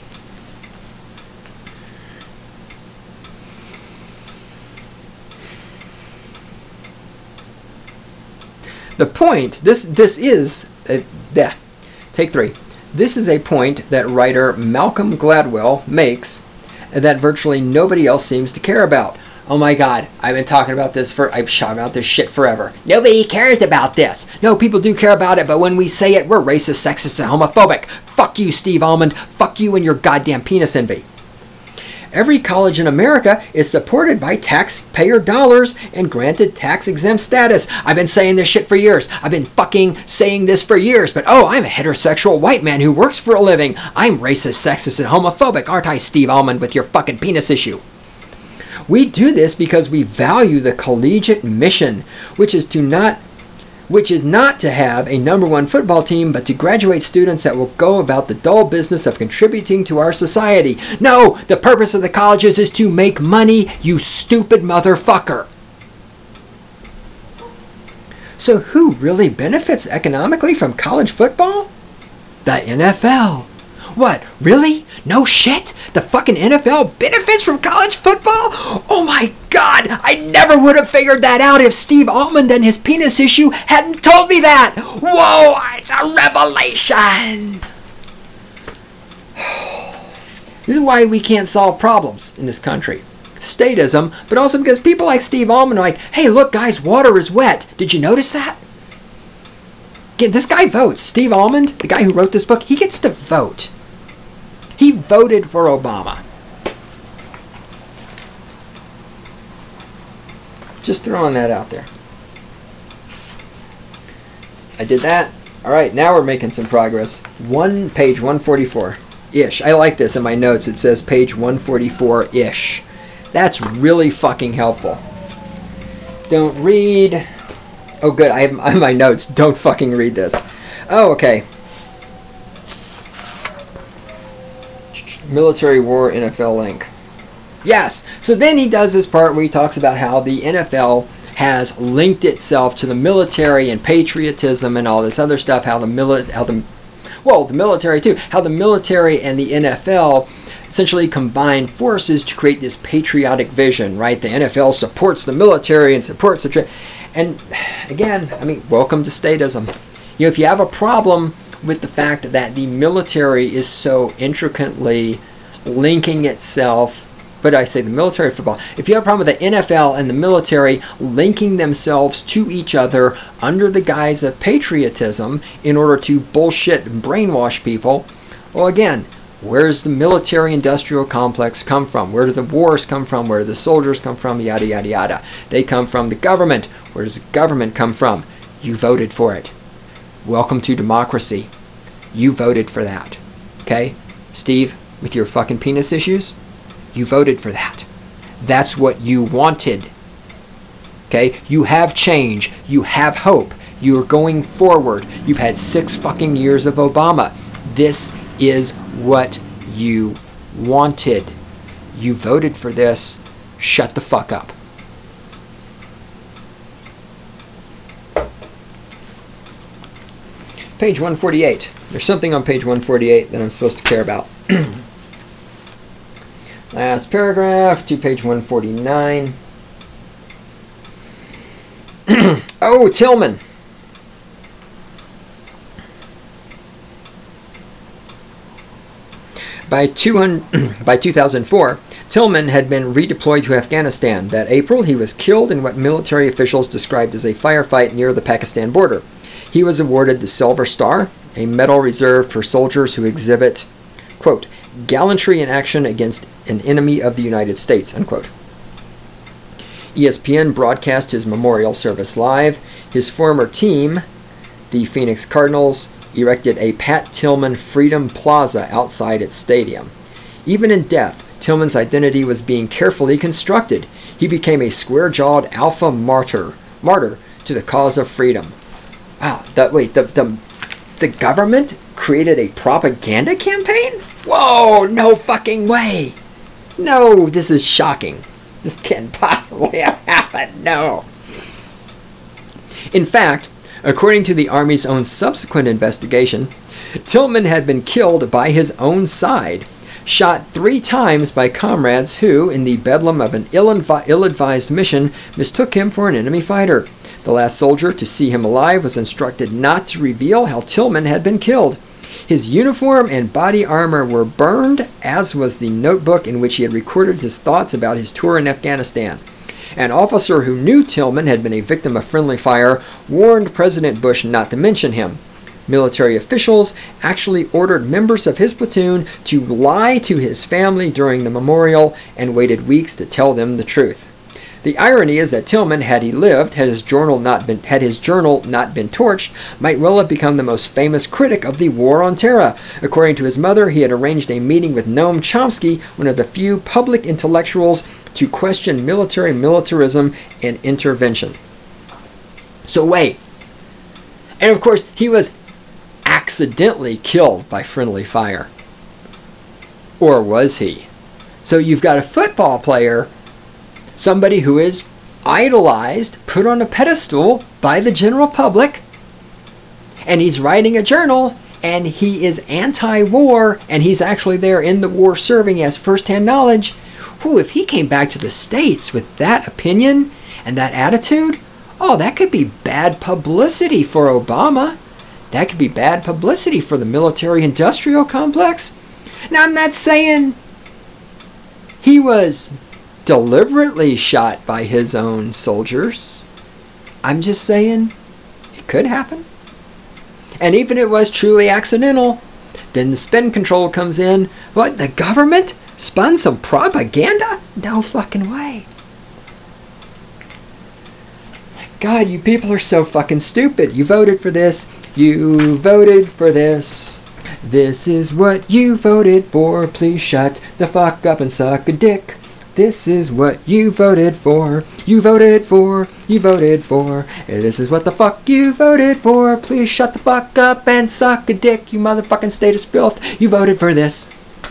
A: The point, this this is, uh, yeah, take three. This is a point that writer Malcolm Gladwell makes that virtually nobody else seems to care about. Oh my God, I've been talking about this for, I've shot about this shit forever. Nobody cares about this. No, people do care about it, but when we say it, we're racist, sexist, and homophobic. Fuck you, Steve Almond. Fuck you and your goddamn penis envy. Every college in America is supported by taxpayer dollars and granted tax-exempt status. I've been saying this shit for years. I've been fucking saying this for years. But oh, I'm a heterosexual white man who works for a living. I'm racist, sexist, and homophobic, aren't I, Steve Almond, with your fucking penis issue? We do this because we value the collegiate mission, which is to not which is not to have a number one football team, but to graduate students that will go about the dull business of contributing to our society. No, the purpose of the colleges is to make money, you stupid motherfucker. So who really benefits economically from college football? The N F L. What, really? No shit? The fucking N F L benefits from college football? Oh my god, I never would have figured that out if Steve Almond and his penis issue hadn't told me that. Whoa, it's a revelation. This is why we can't solve problems in this country. Statism, but also because people like Steve Almond are like, hey, look guys, water is wet. Did you notice that? Again, this guy votes. Steve Almond, the guy who wrote this book, he gets to vote. He voted for Obama. Just throwing that out there. I did that. All right, now we're making some progress. One page one forty-four-ish. I like this in my notes. It says page one forty-four-ish. That's really fucking helpful. Don't read. Oh, good. I have, I have my notes. Don't fucking read this. Oh, okay. Military War N F L link. Yes. So then he does this part where he talks about how the N F L has linked itself to the military and patriotism and all this other stuff. How the mili- how the well, the military too. How the military and the N F L essentially combine forces to create this patriotic vision, right? The N F L supports the military and supports the tra- and again, I mean, welcome to statism. You know, if you have a problem with the fact that the military is so intricately linking itself, but I say the military football, if you have a problem with the N F L and the military linking themselves to each other under the guise of patriotism in order to bullshit and brainwash people, well, again, where's the military-industrial complex come from? Where do the wars come from? Where do the soldiers come from? Yada, yada, yada. They come from the government. Where does the government come from? You voted for it. Welcome to democracy. You voted for that. Okay? Steve, with your fucking penis issues, you voted for that. That's what you wanted. Okay? You have change. You have hope. You are going forward. You've had six fucking years of Obama. This is what you wanted. You voted for this. Shut the fuck up. Page one forty-eight. There's something on page one forty-eight that I'm supposed to care about. Last paragraph to page one forty-nine. Oh, Tillman. By, two hundred, by two thousand four, Tillman had been redeployed to Afghanistan. That April, he was killed in what military officials described as a firefight near the Pakistan border. He was awarded the Silver Star, a medal reserved for soldiers who exhibit, quote, gallantry in action against an enemy of the United States, unquote. E S P N broadcast his memorial service live. His former team, the Phoenix Cardinals, erected a Pat Tillman Freedom Plaza outside its stadium. Even in death, Tillman's identity was being carefully constructed. He became a square-jawed alpha martyr, martyr to the cause of freedom. Wow, that wait, the the the government created a propaganda campaign? Whoa, no fucking way. No, this is shocking. This can't possibly have happened. No. In fact, according to the Army's own subsequent investigation, Tillman had been killed by his own side, shot three times by comrades who, in the bedlam of an ill-advised mission, mistook him for an enemy fighter. The last soldier to see him alive was instructed not to reveal how Tillman had been killed. His uniform and body armor were burned, as was the notebook in which he had recorded his thoughts about his tour in Afghanistan. An officer who knew Tillman had been a victim of friendly fire warned President Bush not to mention him. Military officials actually ordered members of his platoon to lie to his family during the memorial and waited weeks to tell them the truth. The irony is that Tillman, had he lived, had his journal not been had his journal not been torched, might well have become the most famous critic of the War on Terror. According to his mother, he had arranged a meeting with Noam Chomsky, one of the few public intellectuals to question military militarism and intervention. So wait. And of course, he was accidentally killed by friendly fire. Or was he? So you've got a football player, somebody who is idolized, put on a pedestal by the general public, and he's writing a journal, and he is anti-war, and he's actually there in the war serving as first-hand knowledge. Whew, if he came back to the States with that opinion and that attitude, oh, that could be bad publicity for Obama. That could be bad publicity for the military-industrial complex. Now, I'm not saying he was deliberately shot by his own soldiers. I'm just saying it could happen. And even if it was truly accidental, then the spin control comes in. What, the government spun some propaganda? No fucking way. God, you people are so fucking stupid. You voted for this. You voted for this. This is what you voted for. Please shut the fuck up and suck a dick. This is what you voted for. You voted for. You voted for. And this is what the fuck you voted for. Please shut the fuck up and suck a dick, you motherfucking statist filth. You voted for this.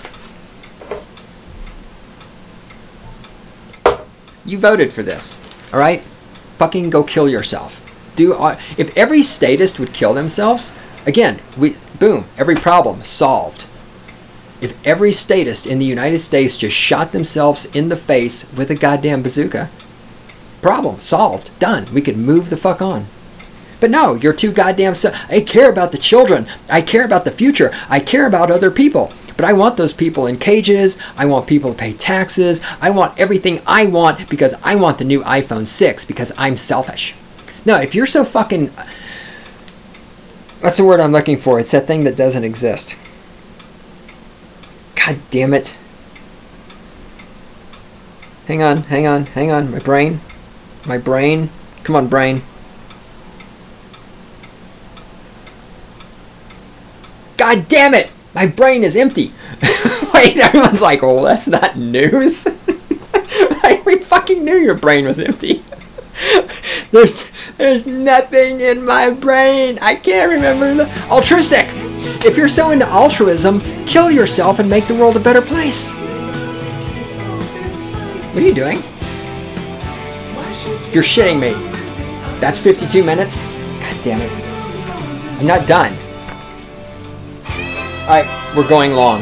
A: You voted for this. Alright? Fucking go kill yourself. Do uh, if every statist would kill themselves, again, we boom, every problem solved. If every statist in the United States just shot themselves in the face with a goddamn bazooka, problem solved, done. We could move the fuck on. But no, you're too goddamn... So- I care about the children. I care about the future. I care about other people. But I want those people in cages. I want people to pay taxes. I want everything I want because I want the new iPhone six because I'm selfish. No, if you're so fucking... That's the word I'm looking for. It's that thing that doesn't exist. God damn it. Hang on, hang on, hang on. My brain. My brain. Come on, brain. God damn it! My brain is empty. Wait, everyone's like, oh, that's not news. Like, we fucking knew your brain was empty. There's there's nothing in my brain. I can't remember the... Altruistic! If you're so into altruism, kill yourself and make the world a better place. What are you doing? You're shitting me. That's fifty-two minutes? God damn it. I'm not done. Alright, we're going long.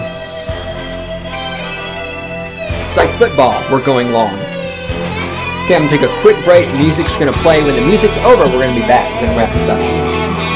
A: It's like football, we're going long. Okay, I'm gonna take a quick break. Music's gonna play. When the music's over, we're gonna be back. We're gonna wrap this up.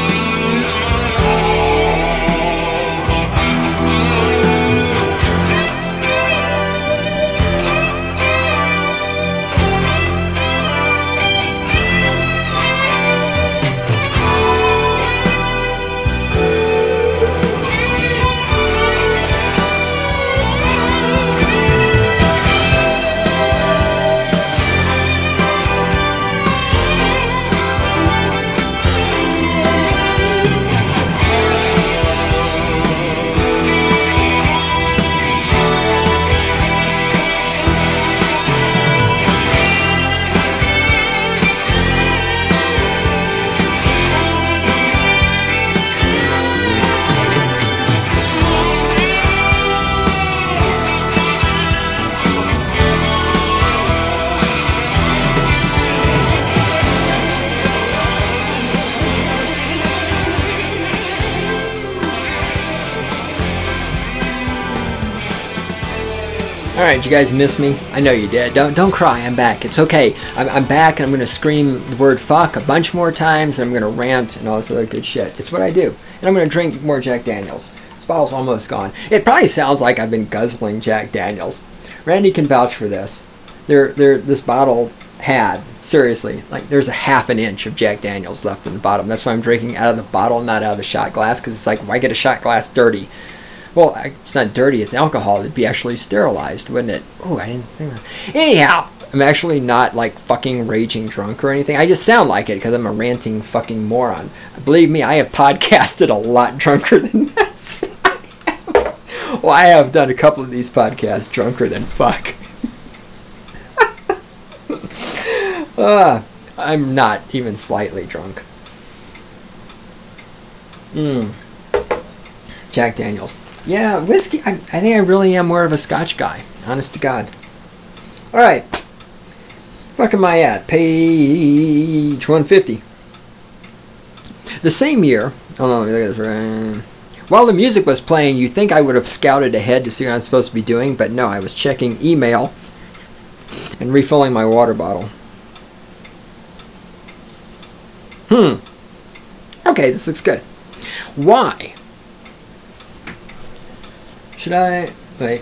A: Alright, you guys miss me? I know you did. Don't don't cry, I'm back. It's okay. I'm, I'm back and I'm going to scream the word fuck a bunch more times and I'm going to rant and all this other good shit. It's what I do. And I'm going to drink more Jack Daniels. This bottle's almost gone. It probably sounds like I've been guzzling Jack Daniels. Randy can vouch for this. There, there, this bottle had, seriously, like there's a half an inch of Jack Daniels left in the bottom. That's why I'm drinking out of the bottle, not out of the shot glass, because it's like, why get a shot glass dirty? Well, it's not dirty, it's alcohol. It'd be actually sterilized, wouldn't it? Oh, I didn't think of that. Anyhow, I'm actually not like fucking raging drunk or anything. I just sound like it because I'm a ranting fucking moron. Believe me, I have podcasted a lot drunker than this. Well, I have done a couple of these podcasts drunker than fuck. uh, I'm not even slightly drunk. Mmm. Jack Daniels. Yeah, whiskey. I, I think I really am more of a Scotch guy. Honest to God. All right. Fuck am I at? Page one fifty. The same year. Hold on, let me look at this. Right. While the music was playing, you'd think I would have scouted ahead to see what I'm supposed to be doing, but no, I was checking email and refilling my water bottle. Hmm. Okay, this looks good. Why? Should I... Wait.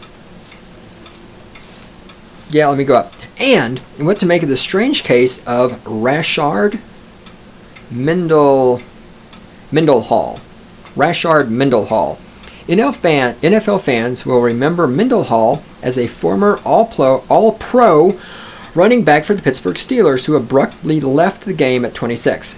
A: Yeah, let me go up. And what to make of the strange case of Rashard Mendel... Mendenhall. Rashard Mendenhall. N F L fans will remember Mendenhall as a former all-pro, all-pro running back for the Pittsburgh Steelers who abruptly left the game at twenty-six.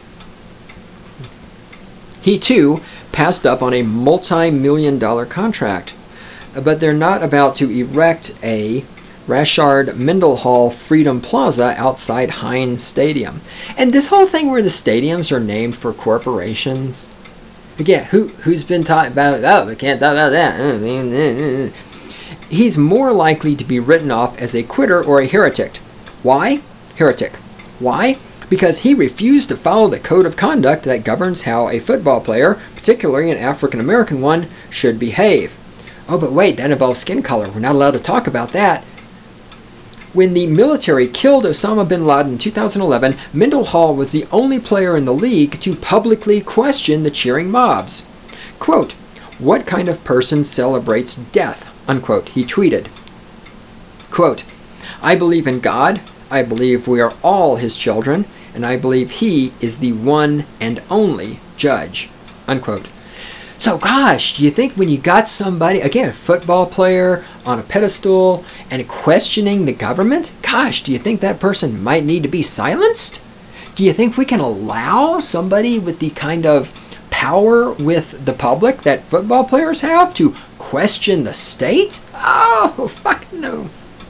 A: He, too, passed up on a multi-million dollar contract. But they're not about to erect a Rashard Mendenhall Freedom Plaza outside Heinz Stadium. And this whole thing where the stadiums are named for corporations... Again, who, who's been talking about, oh, we can't talk about that. He's more likely to be written off as a quitter or a heretic. Why? Heretic. Why? Because he refused to follow the code of conduct that governs how a football player, particularly an African-American one, should behave. Oh, but wait, that involves skin color. We're not allowed to talk about that. When the military killed Osama bin Laden in two thousand eleven, Mendenhall was the only player in the league to publicly question the cheering mobs. Quote, "What kind of person celebrates death?" Unquote, he tweeted. Quote, "I believe in God, I believe we are all his children, and I believe he is the one and only judge." Unquote. So gosh, do you think when you got somebody, again, a football player on a pedestal and questioning the government, gosh, do you think that person might need to be silenced? Do you think we can allow somebody with the kind of power with the public that football players have to question the state? Oh, fuck no.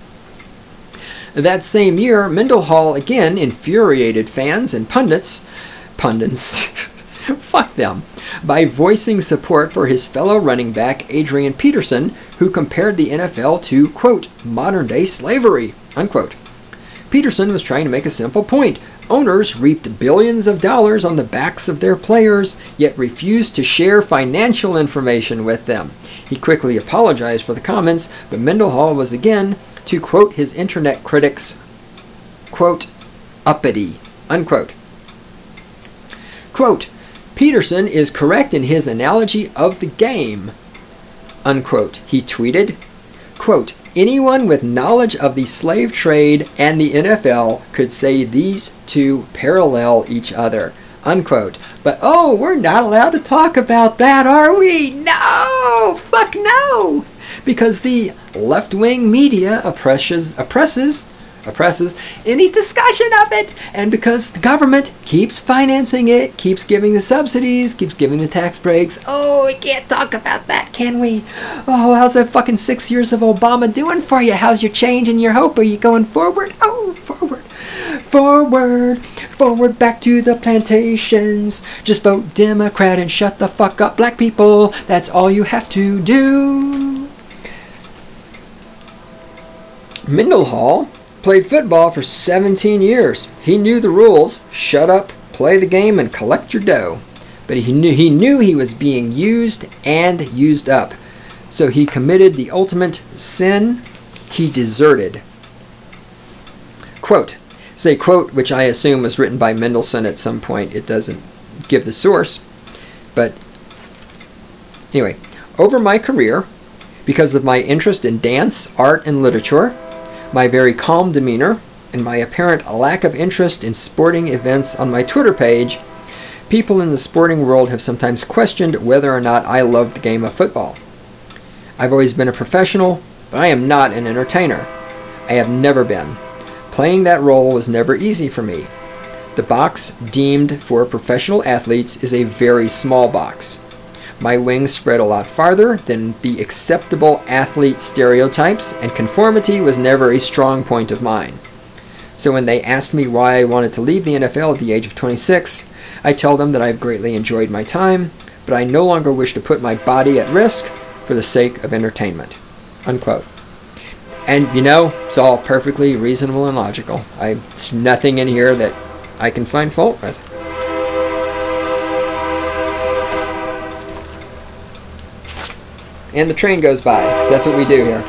A: That same year, Mendenhall again infuriated fans and pundits, pundits, fuck them, by voicing support for his fellow running back Adrian Peterson, who compared the N F L to, quote, modern-day slavery, unquote. Peterson was trying to make a simple point. Owners reaped billions of dollars on the backs of their players, yet refused to share financial information with them. He quickly apologized for the comments, but Mendenhall was again, to quote his internet critics, quote, uppity, unquote. Quote, "Peterson is correct in his analogy of the game," unquote, he tweeted. Quote, "Anyone with knowledge of the slave trade and the N F L could say these two parallel each other," unquote. But oh, we're not allowed to talk about that, are we? No! Fuck no! Because the left-wing media oppresses, oppresses, oppresses any discussion of it, and because the government keeps financing it, keeps giving the subsidies, keeps giving the tax breaks. Oh, we can't talk about that, can we? Oh, how's that fucking six years of Obama doing for you? How's your change and your hope? Are you going forward? Oh, forward, forward, forward, back to the plantations. Just vote Democrat and shut the fuck up, black people. That's all you have to do. Mendenhall played football for seventeen years. He knew the rules. Shut up, play the game, and collect your dough. But he knew he knew he was being used and used up. So he committed the ultimate sin. He deserted. Quote. Say quote, which I assume was written by Mendelssohn at some point. It doesn't give the source. But anyway, over my career, because of my interest in dance, art, and literature, my very calm demeanor, and my apparent lack of interest in sporting events on my Twitter page, people in the sporting world have sometimes questioned whether or not I love the game of football. I've always been a professional, but I am not an entertainer. I have never been. Playing that role was never easy for me. The box deemed for professional athletes is a very small box. My wings spread a lot farther than the acceptable athlete stereotypes, and conformity was never a strong point of mine. So when they asked me why I wanted to leave the N F L at the age of twenty-six, I tell them that I've greatly enjoyed my time, but I no longer wish to put my body at risk for the sake of entertainment. Unquote. And, you know, it's all perfectly reasonable and logical. I, there's nothing in here that I can find fault with. And the train goes by, because that's what we do here.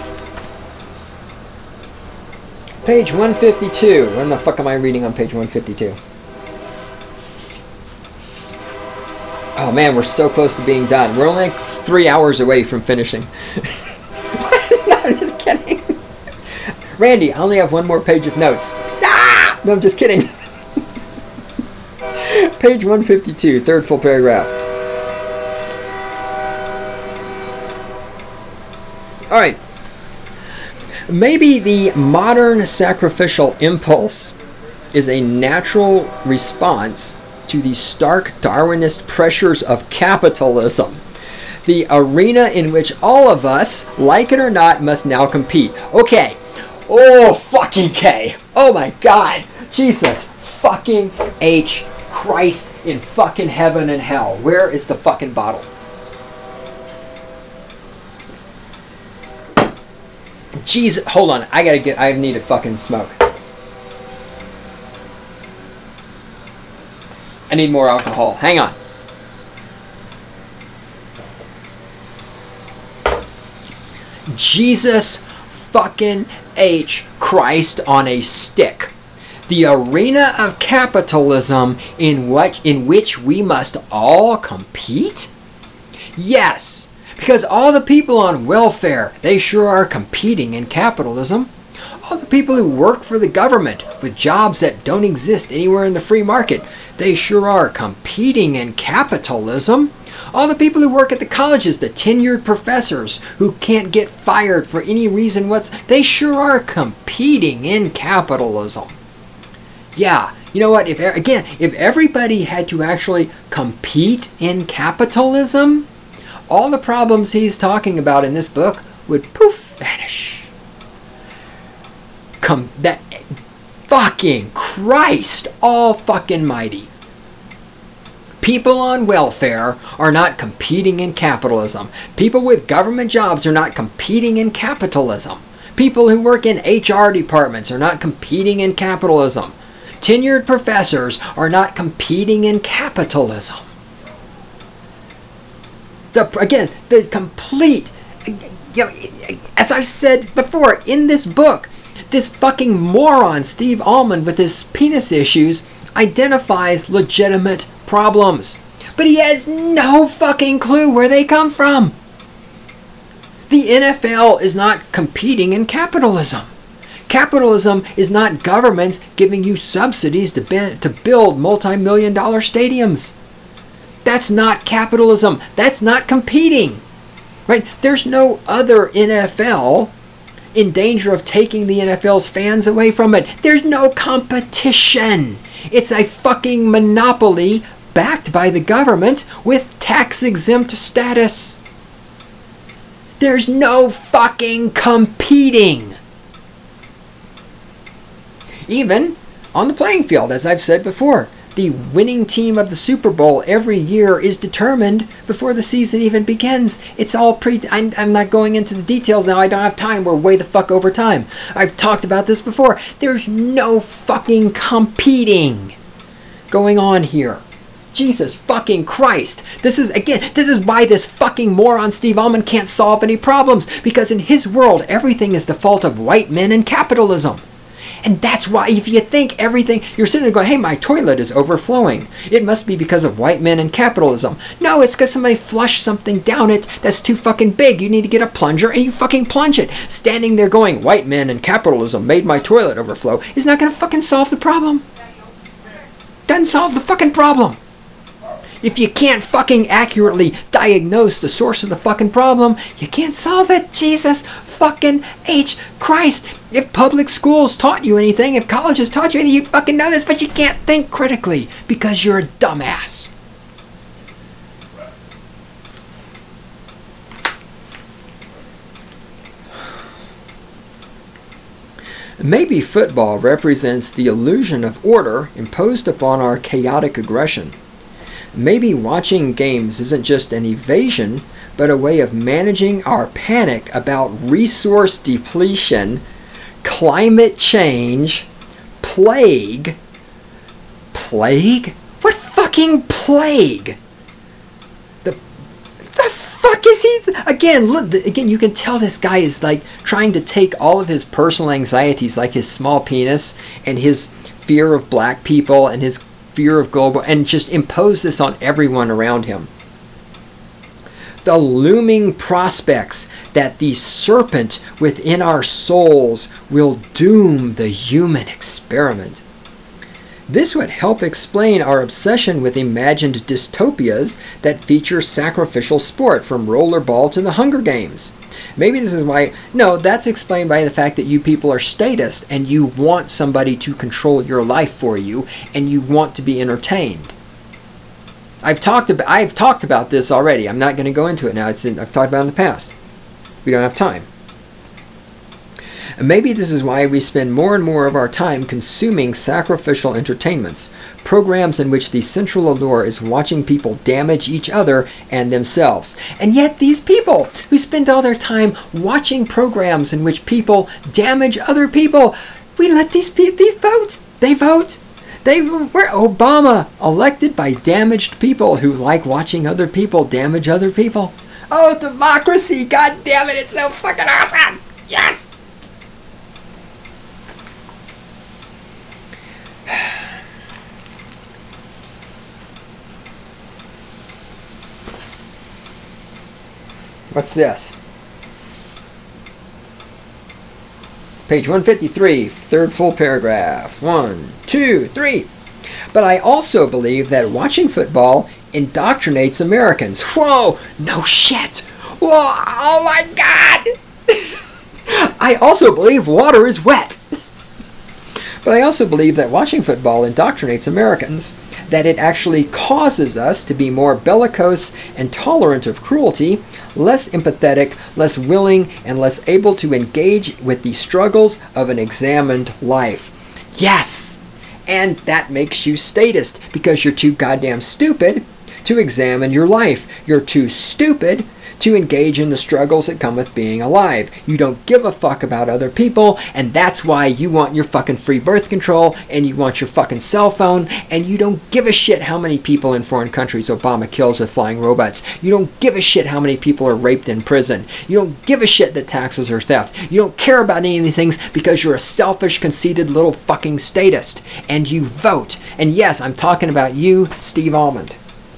A: Page one fifty-two. What the fuck am I reading on page one fifty-two? Oh man, we're so close to being done. We're only like three hours away from finishing. No, I'm just kidding. Randy, I only have one more page of notes. Ah! No, I'm just kidding. Page one fifty-two, third full paragraph. Alright. Maybe the modern sacrificial impulse is a natural response to the stark Darwinist pressures of capitalism, the arena in which all of us, like it or not, must now compete. Okay. Oh, fucking K. Oh my God. Jesus fucking H. Christ in fucking heaven and hell. Where is the fucking bottle? Jesus. Hold on. I gotta get, I need a fucking smoke. I need more alcohol. Hang on. Jesus fucking H. Christ on a stick. The arena of capitalism in what in which we must all compete? Yes, because all the people on welfare, they sure are competing in capitalism. All the people who work for the government with jobs that don't exist anywhere in the free market, they sure are competing in capitalism. All the people who work at the colleges, the tenured professors who can't get fired for any reason whatsoever, they sure are competing in capitalism. Yeah, you know what? If again, if everybody had to actually compete in capitalism, all the problems he's talking about in this book would poof vanish. Come that fucking Christ all fucking mighty. People on welfare are not competing in capitalism. People with government jobs are not competing in capitalism. People who work in H R departments are not competing in capitalism. Tenured professors are not competing in capitalism. The, again, the complete, you know, as I've said before, in this book, this fucking moron, Steve Almond, with his penis issues, identifies legitimate problems. But he has no fucking clue where they come from. The N F L is not competing in capitalism. Capitalism is not governments giving you subsidies to, be, to build multi-million dollar stadiums. That's not capitalism. That's not competing. Right? There's no other N F L in danger of taking the N F L's fans away from it. There's no competition. It's a fucking monopoly backed by the government with tax-exempt status. There's no fucking competing. Even on the playing field, as I've said before, the winning team of the Super Bowl every year is determined before the season even begins. It's all pre... I'm, I'm not going into the details now. I don't have time. We're way the fuck over time. I've talked about this before. There's no fucking competing going on here. Jesus fucking Christ. This is, again, this is why this fucking moron Steve Almond can't solve any problems. Because in his world, everything is the fault of white men and capitalism. And that's why, if you think everything, you're sitting there going, hey, my toilet is overflowing. It must be because of white men and capitalism. No, it's because somebody flushed something down it that's too fucking big. You need to get a plunger and you fucking plunge it. Standing there going, white men and capitalism made my toilet overflow is not going to fucking solve the problem. Doesn't solve the fucking problem. If you can't fucking accurately diagnose the source of the fucking problem, you can't solve it. Jesus fucking H. Christ. If public schools taught you anything, if colleges taught you anything, you'd fucking know this, but you can't think critically because you're a dumbass. Maybe football represents the illusion of order imposed upon our chaotic aggression. Maybe watching games isn't just an evasion, but a way of managing our panic about resource depletion, climate change, plague. Plague? What fucking plague? The the fuck is he? Again, look. Again, you can tell this guy is like trying to take all of his personal anxieties, like his small penis and his fear of black people and his fear of global, and just impose this on everyone around him. The looming prospects that the serpent within our souls will doom the human experiment. This would help explain our obsession with imagined dystopias that feature sacrificial sport, from rollerball to the Hunger Games. Maybe this is why... No, that's explained by the fact that you people are statists and you want somebody to control your life for you and you want to be entertained. I've talked about I've talked about this already. I'm not going to go into it now. It's in, I've talked about it in the past. We don't have time. And maybe this is why we spend more and more of our time consuming sacrificial entertainments, programs in which the central allure is watching people damage each other and themselves. And yet these people who spend all their time watching programs in which people damage other people, we let these people, these vote. They vote. They were Obama elected by damaged people who like watching other people damage other people. Oh, democracy! God damn it! It's so fucking awesome! Yes. What's this? Page one fifty-three, third full paragraph. One, two, three. But I also believe that watching football indoctrinates Americans. Whoa! No shit! Whoa! Oh my god! I also believe water is wet. But I also believe that watching football indoctrinates Americans, that it actually causes us to be more bellicose and tolerant of cruelty, less empathetic, less willing, and less able to engage with the struggles of an examined life. Yes! And that makes you statist, because you're too goddamn stupid to examine your life. You're too stupid to engage in the struggles that come with being alive. You don't give a fuck about other people, and that's why you want your fucking free birth control, and you want your fucking cell phone, and you don't give a shit how many people in foreign countries Obama kills with flying robots. You don't give a shit how many people are raped in prison. You don't give a shit that taxes are theft. You don't care about any of these things because you're a selfish, conceited little fucking statist, and you vote. And yes, I'm talking about you, Steve Almond.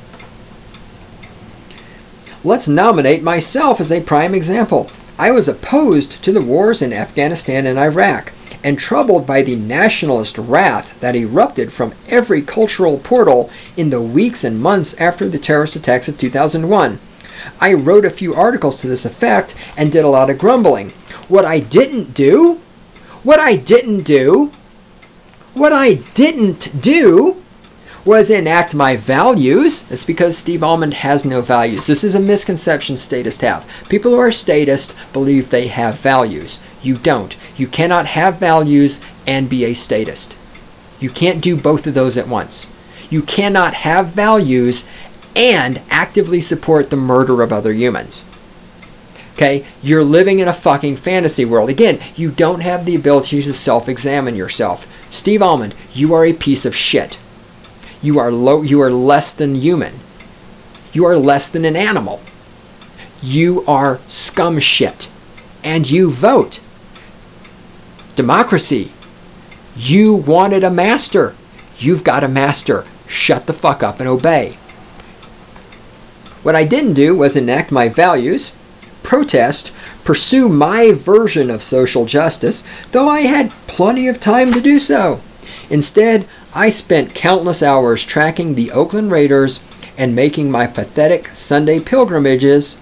A: Let's nominate myself as a prime example. I was opposed to the wars in Afghanistan and Iraq, and troubled by the nationalist wrath that erupted from every cultural portal in the weeks and months after the terrorist attacks of two thousand one. I wrote a few articles to this effect and did a lot of grumbling. What I didn't do, what I didn't do, what I didn't do was enact my values. That's because Steve Almond has no values. This is a misconception statists have. People who are statists believe they have values. You don't. You cannot have values and be a statist. You can't do both of those at once. You cannot have values and actively support the murder of other humans. Okay? You're living in a fucking fantasy world. Again, you don't have the ability to self-examine yourself. Steve Almond, you are a piece of shit. You are low, you are less than human. You are less than an animal. You are scum shit. And you vote. Democracy. You wanted a master. You've got a master. Shut the fuck up and obey. What I didn't do was enact my values, protest, pursue my version of social justice, though I had plenty of time to do so. Instead, I spent countless hours tracking the Oakland Raiders and making my pathetic Sunday pilgrimages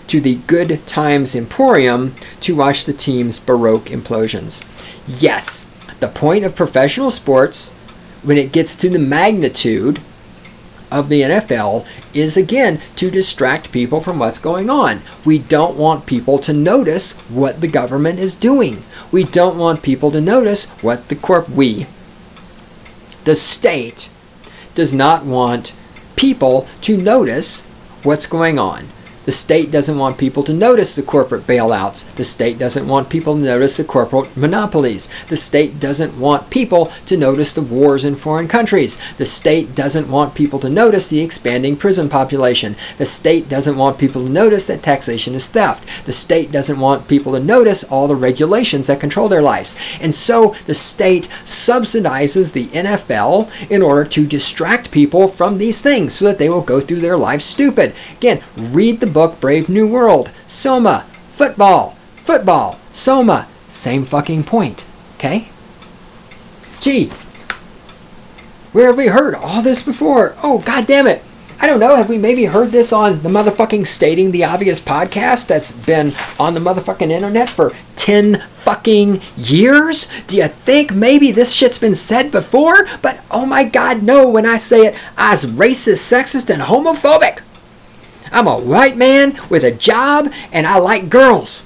A: to the Good Times Emporium to watch the team's Baroque implosions. Yes, the point of professional sports, when it gets to the magnitude of the N F L, is again to distract people from what's going on. We don't want people to notice what the government is doing. We don't want people to notice what the corp we the state does not want people to notice what's going on. The state doesn't want people to notice the corporate bailouts. The state doesn't want people to notice the corporate monopolies. The state doesn't want people to notice the wars in foreign countries. The state doesn't want people to notice the expanding prison population. The state doesn't want people to notice that taxation is theft. The state doesn't want people to notice all the regulations that control their lives. And so the state subsidizes the N F L in order to distract people from these things so that they will go through their lives stupid. Again, read the book Brave New World. Soma, football, football, Soma, same fucking point. Okay? Gee, where have we heard all this before? Oh, god damn it. I don't know. Have we maybe heard this on the motherfucking Stating the Obvious podcast that's been on the motherfucking internet for ten fucking years? Do you think maybe this shit's been said before? But oh my god, no, when I say it, I's racist, sexist, and homophobic. I'm a white man with a job, and I like girls.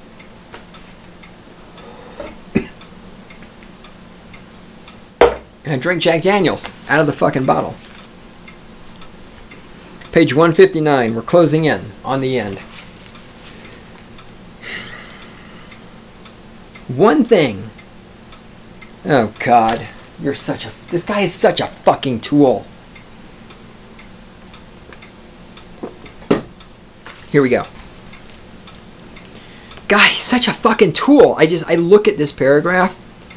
A: And I drink Jack Daniels out of the fucking bottle. Page one fifty-nine. We're closing in on the end. One thing. Oh, God. You're such a... This guy is such a fucking tool. Here we go. God, he's such a fucking tool. I just, I look at this paragraph.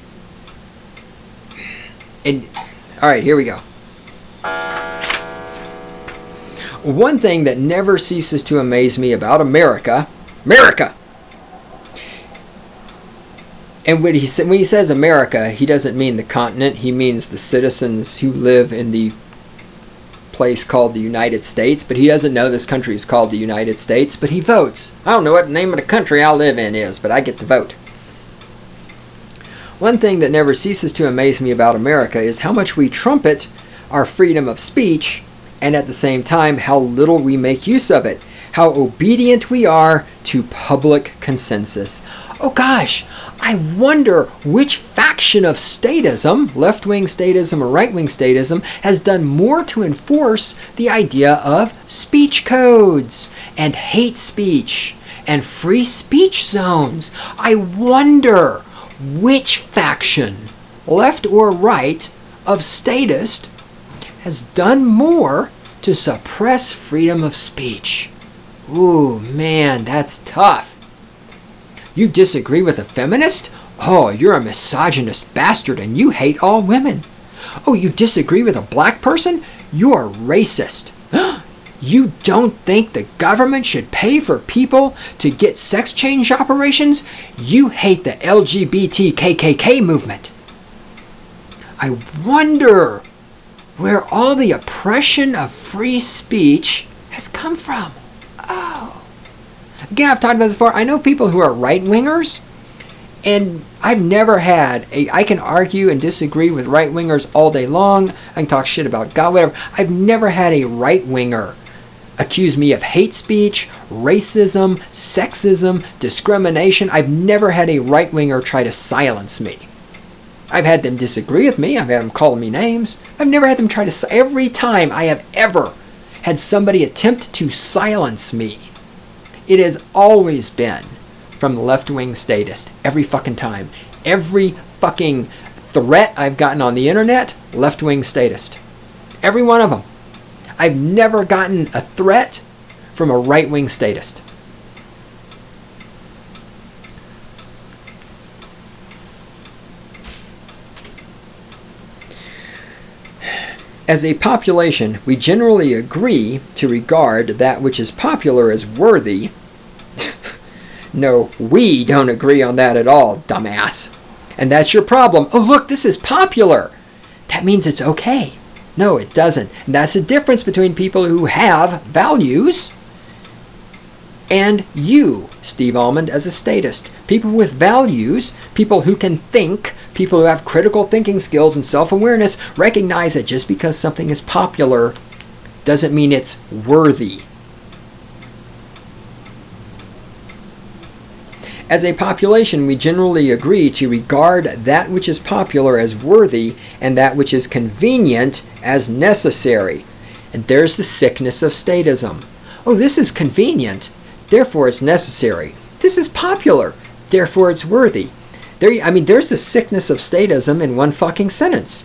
A: And, alright, here we go. One thing that never ceases to amaze me about America, America! And when he, when he says America, he doesn't mean the continent. He means the citizens who live in the place called the United States, but he doesn't know this country is called the United States, but he votes. I don't know what the name of the country I live in is, but I get to vote. One thing that never ceases to amaze me about America is how much we trumpet our freedom of speech, and at the same time, how little we make use of it. How obedient we are to public consensus. Oh gosh, I wonder which faction of statism, left-wing statism or right-wing statism, has done more to enforce the idea of speech codes and hate speech and free speech zones. I wonder which faction, left or right, of statist has done more to suppress freedom of speech. Ooh, man, that's tough. You disagree with a feminist? Oh, you're a misogynist bastard and you hate all women. Oh, you disagree with a black person? You're racist. You don't think the government should pay for people to get sex change operations? You hate the L G B T K K K movement. I wonder where all the oppression of free speech has come from. Oh. Again, I've talked about this before. I know people who are right-wingers, and I've never had a... I can argue and disagree with right-wingers all day long. I can talk shit about God, whatever. I've never had a right-winger accuse me of hate speech, racism, sexism, discrimination. I've never had a right-winger try to silence me. I've had them disagree with me. I've had them call me names. I've never had them try to... Every time I have ever had somebody attempt to silence me, it has always been from the left-wing statist. Every fucking time. Every fucking threat I've gotten on the internet, left-wing statist. Every one of them. I've never gotten a threat from a right-wing statist. As a population, we generally agree to regard that which is popular as worthy. No, we don't agree on that at all, dumbass. And that's your problem. Oh, look, this is popular. That means it's okay. No, it doesn't. And that's the difference between people who have values And you, Steve Almond, as a statist. People with values, people who can think, people who have critical thinking skills and self-awareness recognize that just because something is popular doesn't mean it's worthy. As a population, we generally agree to regard that which is popular as worthy and that which is convenient as necessary. And there's the sickness of statism. Oh, this is convenient, therefore it's necessary. This is popular, therefore it's worthy. There, I mean, there's the sickness of statism in one fucking sentence.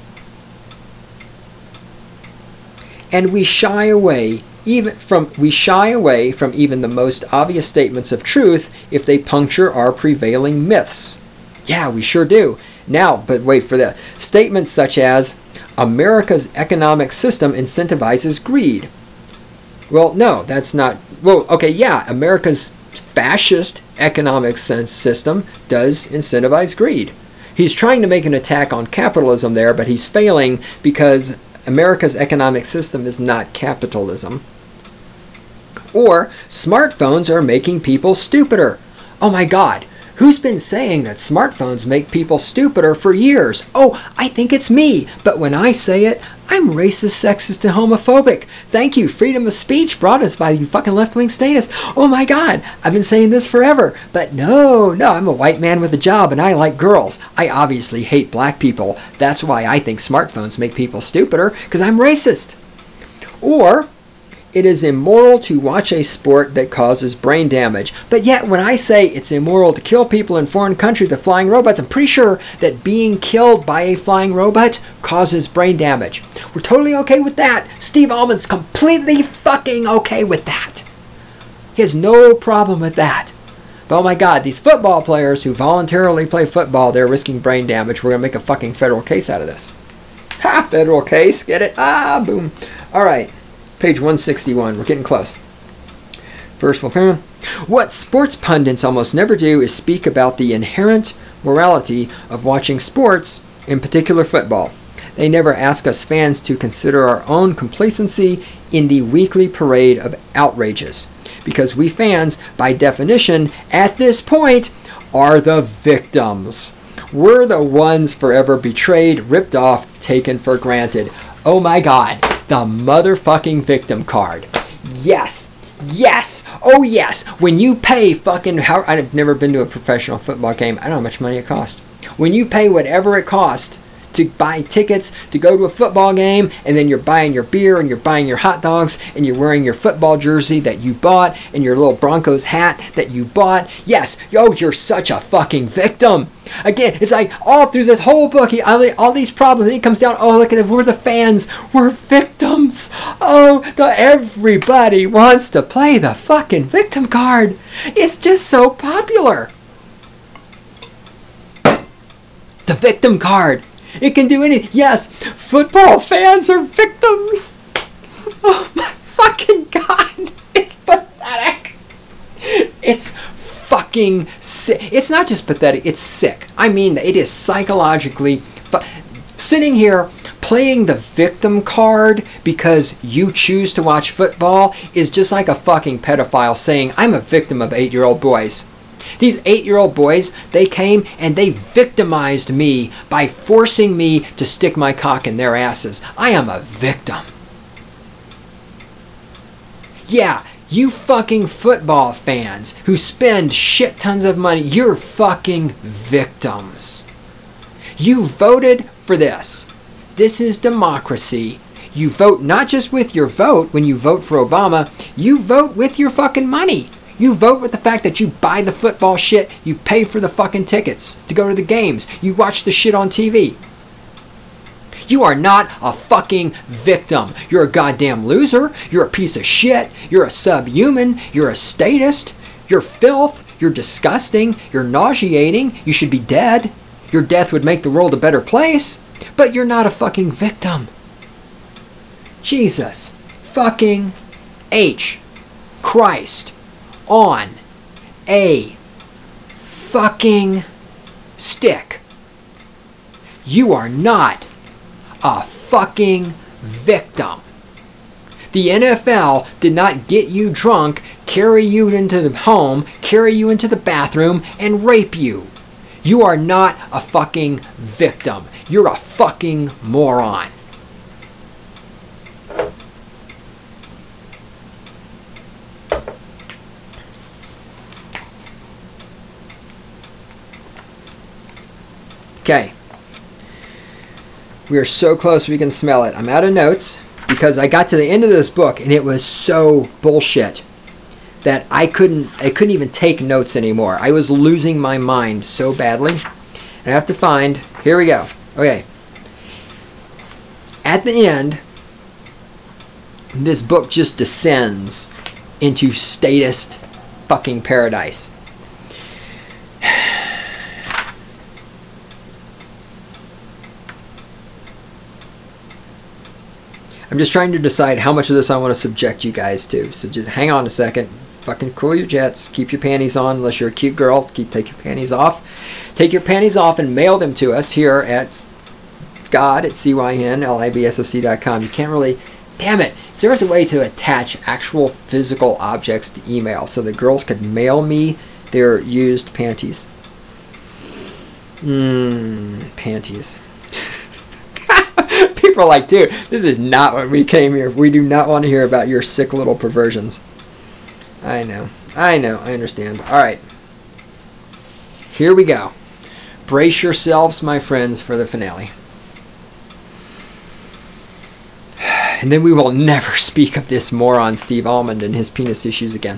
A: And we shy away even from we shy away from even the most obvious statements of truth if they puncture our prevailing myths. Yeah, we sure do. Now, but wait for that. Statements such as, America's economic system incentivizes greed. Well, no, that's not... Well, okay, yeah, America's fascist economic system does incentivize greed. He's trying to make an attack on capitalism there, but he's failing because America's economic system is not capitalism. Or, smartphones are making people stupider. Oh my God, who's been saying that smartphones make people stupider for years? Oh, I think it's me, but when I say it, I'm racist, sexist, and homophobic. Thank you, freedom of speech brought us by you fucking left-wing statists. Oh my God, I've been saying this forever, but no, no, I'm a white man with a job and I like girls. I obviously hate black people. That's why I think smartphones make people stupider, because I'm racist. Or, it is immoral to watch a sport that causes brain damage. But yet, when I say it's immoral to kill people in foreign countries with flying robots, I'm pretty sure that being killed by a flying robot causes brain damage. We're totally okay with that. Steve Almond's completely fucking okay with that. He has no problem with that. But oh my God, these football players who voluntarily play football, they're risking brain damage. We're going to make a fucking federal case out of this. Ha! Federal case. Get it? Ah, boom. All right. Page one sixty-one. We're getting close. First full paragraph. What sports pundits almost never do is speak about the inherent morality of watching sports, in particular football. They never ask us fans to consider our own complacency in the weekly parade of outrages. Because we fans, by definition, at this point, are the victims. We're the ones forever betrayed, ripped off, taken for granted. Oh my God. The motherfucking victim card. Yes. Yes. Oh yes. When you pay fucking... How, I've never been to a professional football game. I don't know how much money it costs. When you pay whatever it costs to buy tickets to go to a football game, and then you're buying your beer and you're buying your hot dogs and you're wearing your football jersey that you bought and your little Broncos hat that you bought. Yes. Yo, you're such a fucking victim. Again, it's like all through this whole book, he, all, all these problems, and he comes down, oh, look at it, we're the fans, we're victims. Oh, the, everybody wants to play the fucking victim card. It's just so popular. The victim card. It can do anything. Yes, football fans are victims. Oh my fucking God. It's pathetic. It's fucking sick. It's not just pathetic, it's sick. I mean, it is psychologically... Fu- sitting here playing the victim card because you choose to watch football is just like a fucking pedophile saying, I'm a victim of eight-year-old boys. These eight-year-old boys, they came and they victimized me by forcing me to stick my cock in their asses. I am a victim. Yeah, you fucking football fans who spend shit tons of money, you're fucking victims. You voted for this. This is democracy. You vote not just with your vote when you vote for Obama, you vote with your fucking money. You vote with the fact that you buy the football shit, you pay for the fucking tickets to go to the games, you watch the shit on T V. You are not a fucking victim. You're a goddamn loser. You're a piece of shit. You're a subhuman. You're a statist. You're filth. You're disgusting. You're nauseating. You should be dead. Your death would make the world a better place. But you're not a fucking victim. Jesus fucking H. Christ. On a fucking stick. You are not a fucking victim. The N F L did not get you drunk, carry you into the home, carry you into the bathroom, and rape you. You are not a fucking victim. You're a fucking moron. Okay. We are so close we can smell it. I'm out of notes because I got to the end of this book and it was so bullshit that I couldn't I couldn't even take notes anymore. I was losing my mind so badly. And I have to find, here we go. Okay. At the end, this book just descends into statist fucking paradise. I'm just trying to decide how much of this I want to subject you guys to. So just hang on a second. Fucking cool your jets. Keep your panties on unless you're a cute girl. Keep take your panties off. Take your panties off and mail them to us here at God at C Y N L I B S O C dot com. You can't really... Damn it. If there was a way to attach actual physical objects to email so that girls could mail me their used panties. Mmm, panties. People are like, dude, this is not what we came here. We do not want to hear about your sick little perversions. I know. I know. I understand. All right. Here we go. Brace yourselves, my friends, for the finale. And then we will never speak of this moron Steve Almond and his penis issues again.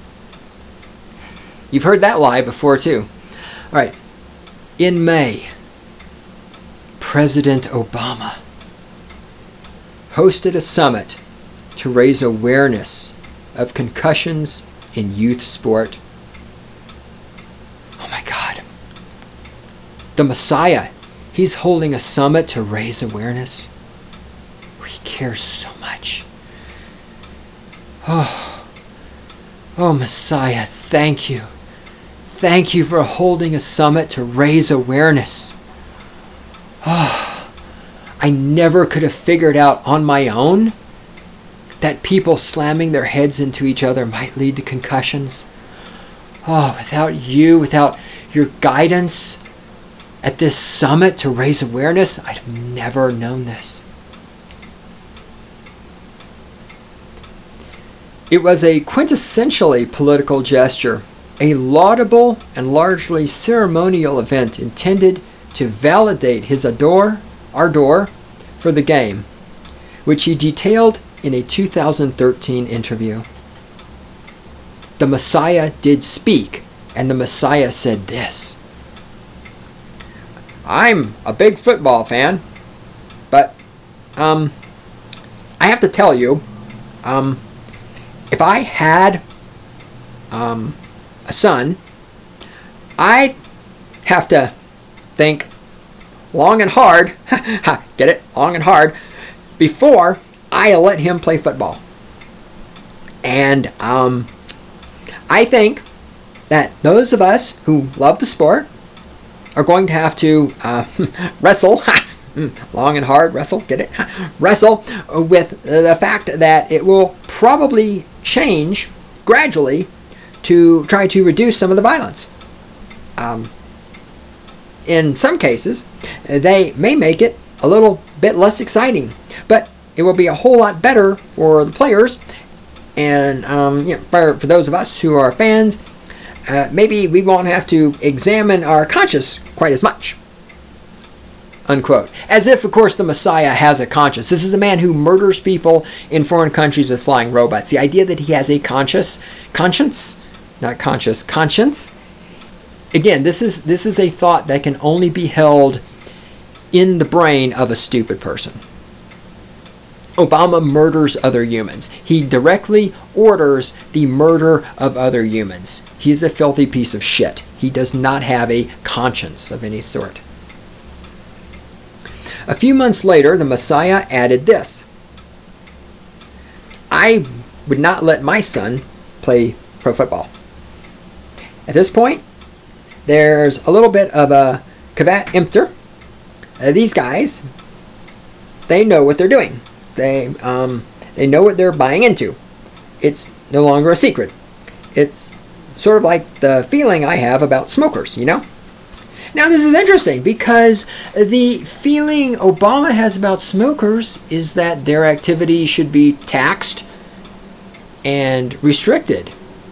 A: You've heard that lie before, too. All right. In May, President Obama hosted a summit to raise awareness of concussions in youth sport. Oh my God. The Messiah, he's holding a summit to raise awareness. He cares so much. Oh, oh Messiah, thank you. Thank you for holding a summit to raise awareness. Oh, I never could have figured out on my own that people slamming their heads into each other might lead to concussions. Oh, without you, without your guidance at this summit to raise awareness, I'd have never known this. It was a quintessentially political gesture, a laudable and largely ceremonial event intended to validate his adore, ardor for the game, which he detailed in a two thousand thirteen interview. The Messiah did speak, and the Messiah said this: I'm a big football fan, but um, I have to tell you, um, if I had um, a son, I'd have to think long and hard, get it, long and hard, before I let him play football. And um, I think that those of us who love the sport are going to have to uh, wrestle, long and hard, wrestle, get it, wrestle with the fact that it will probably change gradually to try to reduce some of the violence. Um, in some cases, they may make it a little bit less exciting, but it will be a whole lot better for the players. And um, you know, for, for those of us who are fans, uh, maybe we won't have to examine our conscience quite as much. Unquote. As if, of course, the Messiah has a conscience. This is a man who murders people in foreign countries with flying robots. The idea that he has a conscience, conscience, not conscious, conscience. Again, this is this is a thought that can only be held in the brain of a stupid person. Obama murders other humans. He directly orders the murder of other humans. He is a filthy piece of shit. He does not have a conscience of any sort. A few months later, the Messiah added this: I would not let my son play pro football. At this point, there's a little bit of a caveat emptor. Uh, these guys, they know what they're doing. They um, They know what they're buying into. It's no longer a secret. It's sort of like the feeling I have about smokers, you know? Now, this is interesting because the feeling Obama has about smokers is that their activity should be taxed and restricted.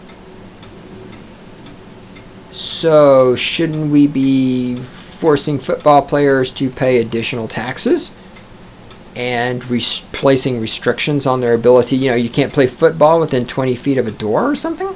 A: So, shouldn't we be forcing football players to pay additional taxes and res- placing restrictions on their ability? You know, you can't play football within twenty feet of a door or something?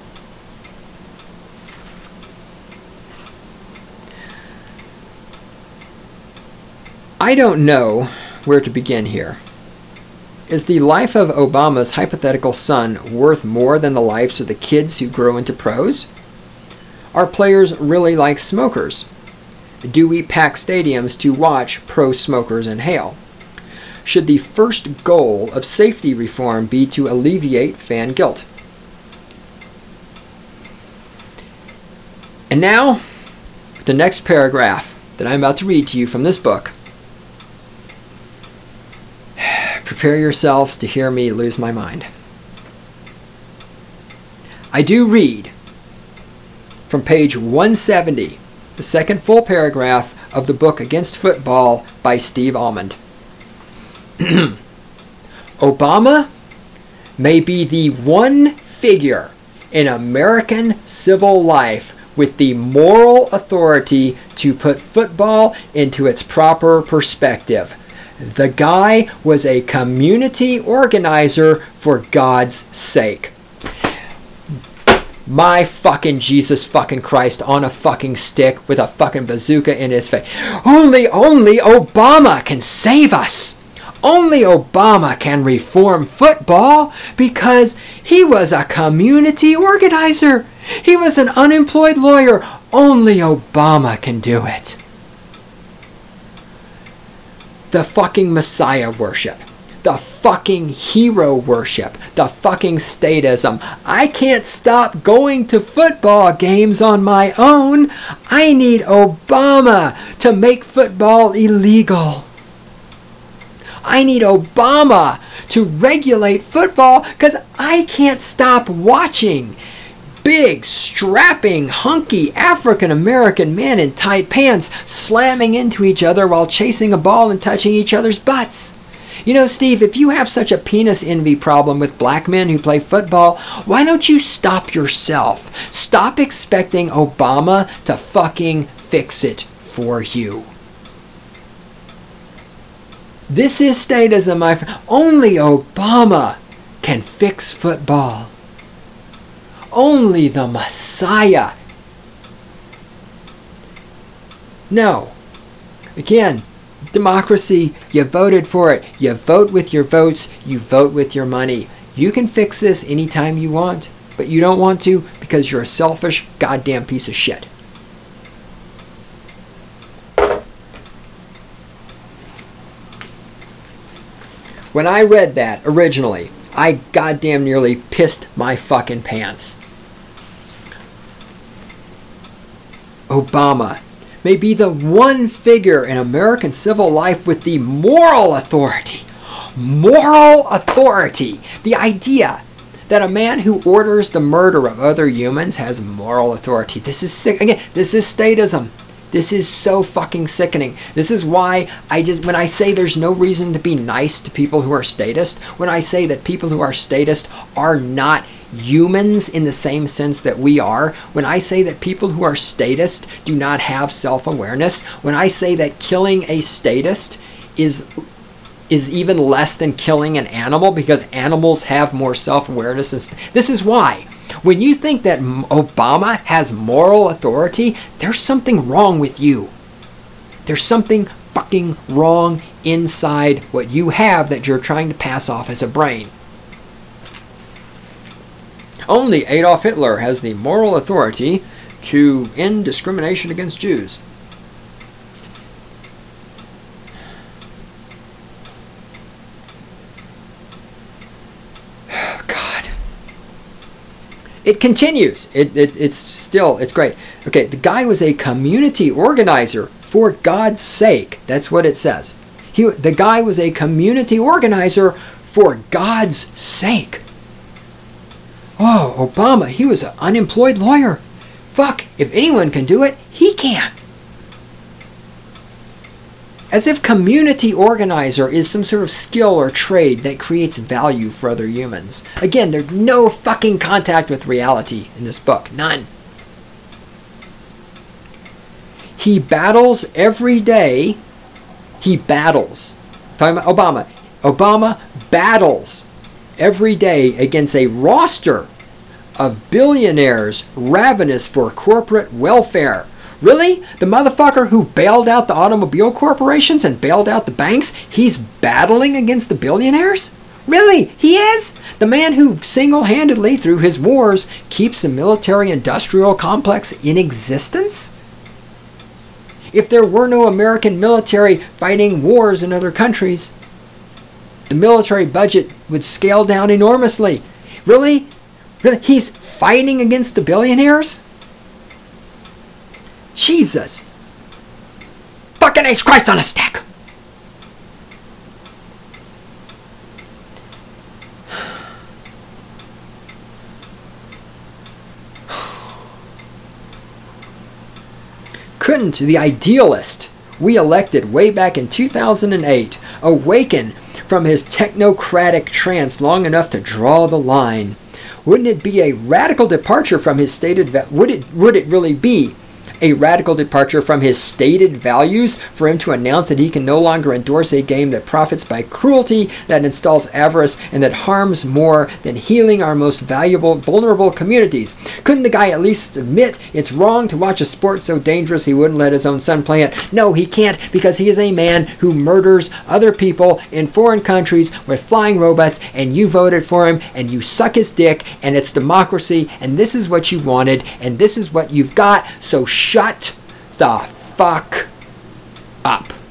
A: I don't know where to begin here. Is the life of Obama's hypothetical son worth more than the lives of the kids who grow into pros? Are players really like smokers? Do we pack stadiums to watch pro smokers inhale? Should the first goal of safety reform be to alleviate fan guilt? And now, the next paragraph that I'm about to read to you from this book. Prepare yourselves to hear me lose my mind. I do read from page one seventy, the second full paragraph of the book Against Football by Steve Almond. Obama may be the one figure in American civil life with the moral authority to put football into its proper perspective. The guy was a community organizer for God's sake. My fucking Jesus fucking Christ on a fucking stick with a fucking bazooka in his face. Only, only Obama can save us. Only Obama can reform football because he was a community organizer. He was an unemployed lawyer. Only Obama can do it. The fucking Messiah worship. The fucking hero worship. The fucking statism. I can't stop going to football games on my own. I need Obama to make football illegal. I need Obama to regulate football because I can't stop watching big, strapping, hunky African-American men in tight pants slamming into each other while chasing a ball and touching each other's butts. You know, Steve, if you have such a penis envy problem with black men who play football, why don't you stop yourself? Stop expecting Obama to fucking fix it for you. This is statism, my friend. Only Obama can fix football. Only the Messiah. No. Again, democracy, you voted for it. You vote with your votes. You vote with your money. You can fix this anytime you want, but you don't want to because you're a selfish goddamn piece of shit. When I read that originally, I goddamn nearly pissed my fucking pants. Obama may be the one figure in American civil life with the moral authority. Moral authority. The idea that a man who orders the murder of other humans has moral authority. This is sick. Again, this is statism. This is so fucking sickening. This is why I just, when I say there's no reason to be nice to people who are statist, when I say that people who are statist are not humans in the same sense that we are, when I say that people who are statist do not have self-awareness, when I say that killing a statist is is even less than killing an animal because animals have more self-awareness, and st- this is why. When you think that Obama has moral authority, there's something wrong with you. There's something fucking wrong inside what you have that you're trying to pass off as a brain. Only Adolf Hitler has the moral authority to end discrimination against Jews. It continues. It, it, it's still, it's great. Okay, the guy was a community organizer for God's sake. That's what it says. He, the guy was a community organizer For God's sake. Oh, Obama, he was an unemployed lawyer. Fuck, if anyone can do it, he can. As if community organizer is some sort of skill or trade that creates value for other humans. Again, there's no fucking contact with reality in this book. None. He battles every day. He battles. Talking about Obama. Obama battles every day against a roster of billionaires ravenous for corporate welfare. Really? The motherfucker who bailed out the automobile corporations and bailed out the banks, he's battling against the billionaires? Really? He is? The man who single-handedly, through his wars, keeps the military-industrial complex in existence? If there were no American military fighting wars in other countries, the military budget would scale down enormously. Really? Really? He's fighting against the billionaires? Jesus. Fucking H Christ on a stick. Couldn't the idealist we elected way back in two thousand eight awaken from his technocratic trance long enough to draw the line? Wouldn't it be a radical departure from his stated va- would it would it really be a radical departure from his stated values for him to announce that he can no longer endorse a game that profits by cruelty, that installs avarice, and that harms more than healing our most valuable, vulnerable communities? Couldn't the guy at least admit it's wrong to watch a sport so dangerous he wouldn't let his own son play it? No, he can't, because he is a man who murders other people in foreign countries with flying robots, and you voted for him, and you suck his dick, and it's democracy, and this is what you wanted, and this is what you've got, so shut the fuck up.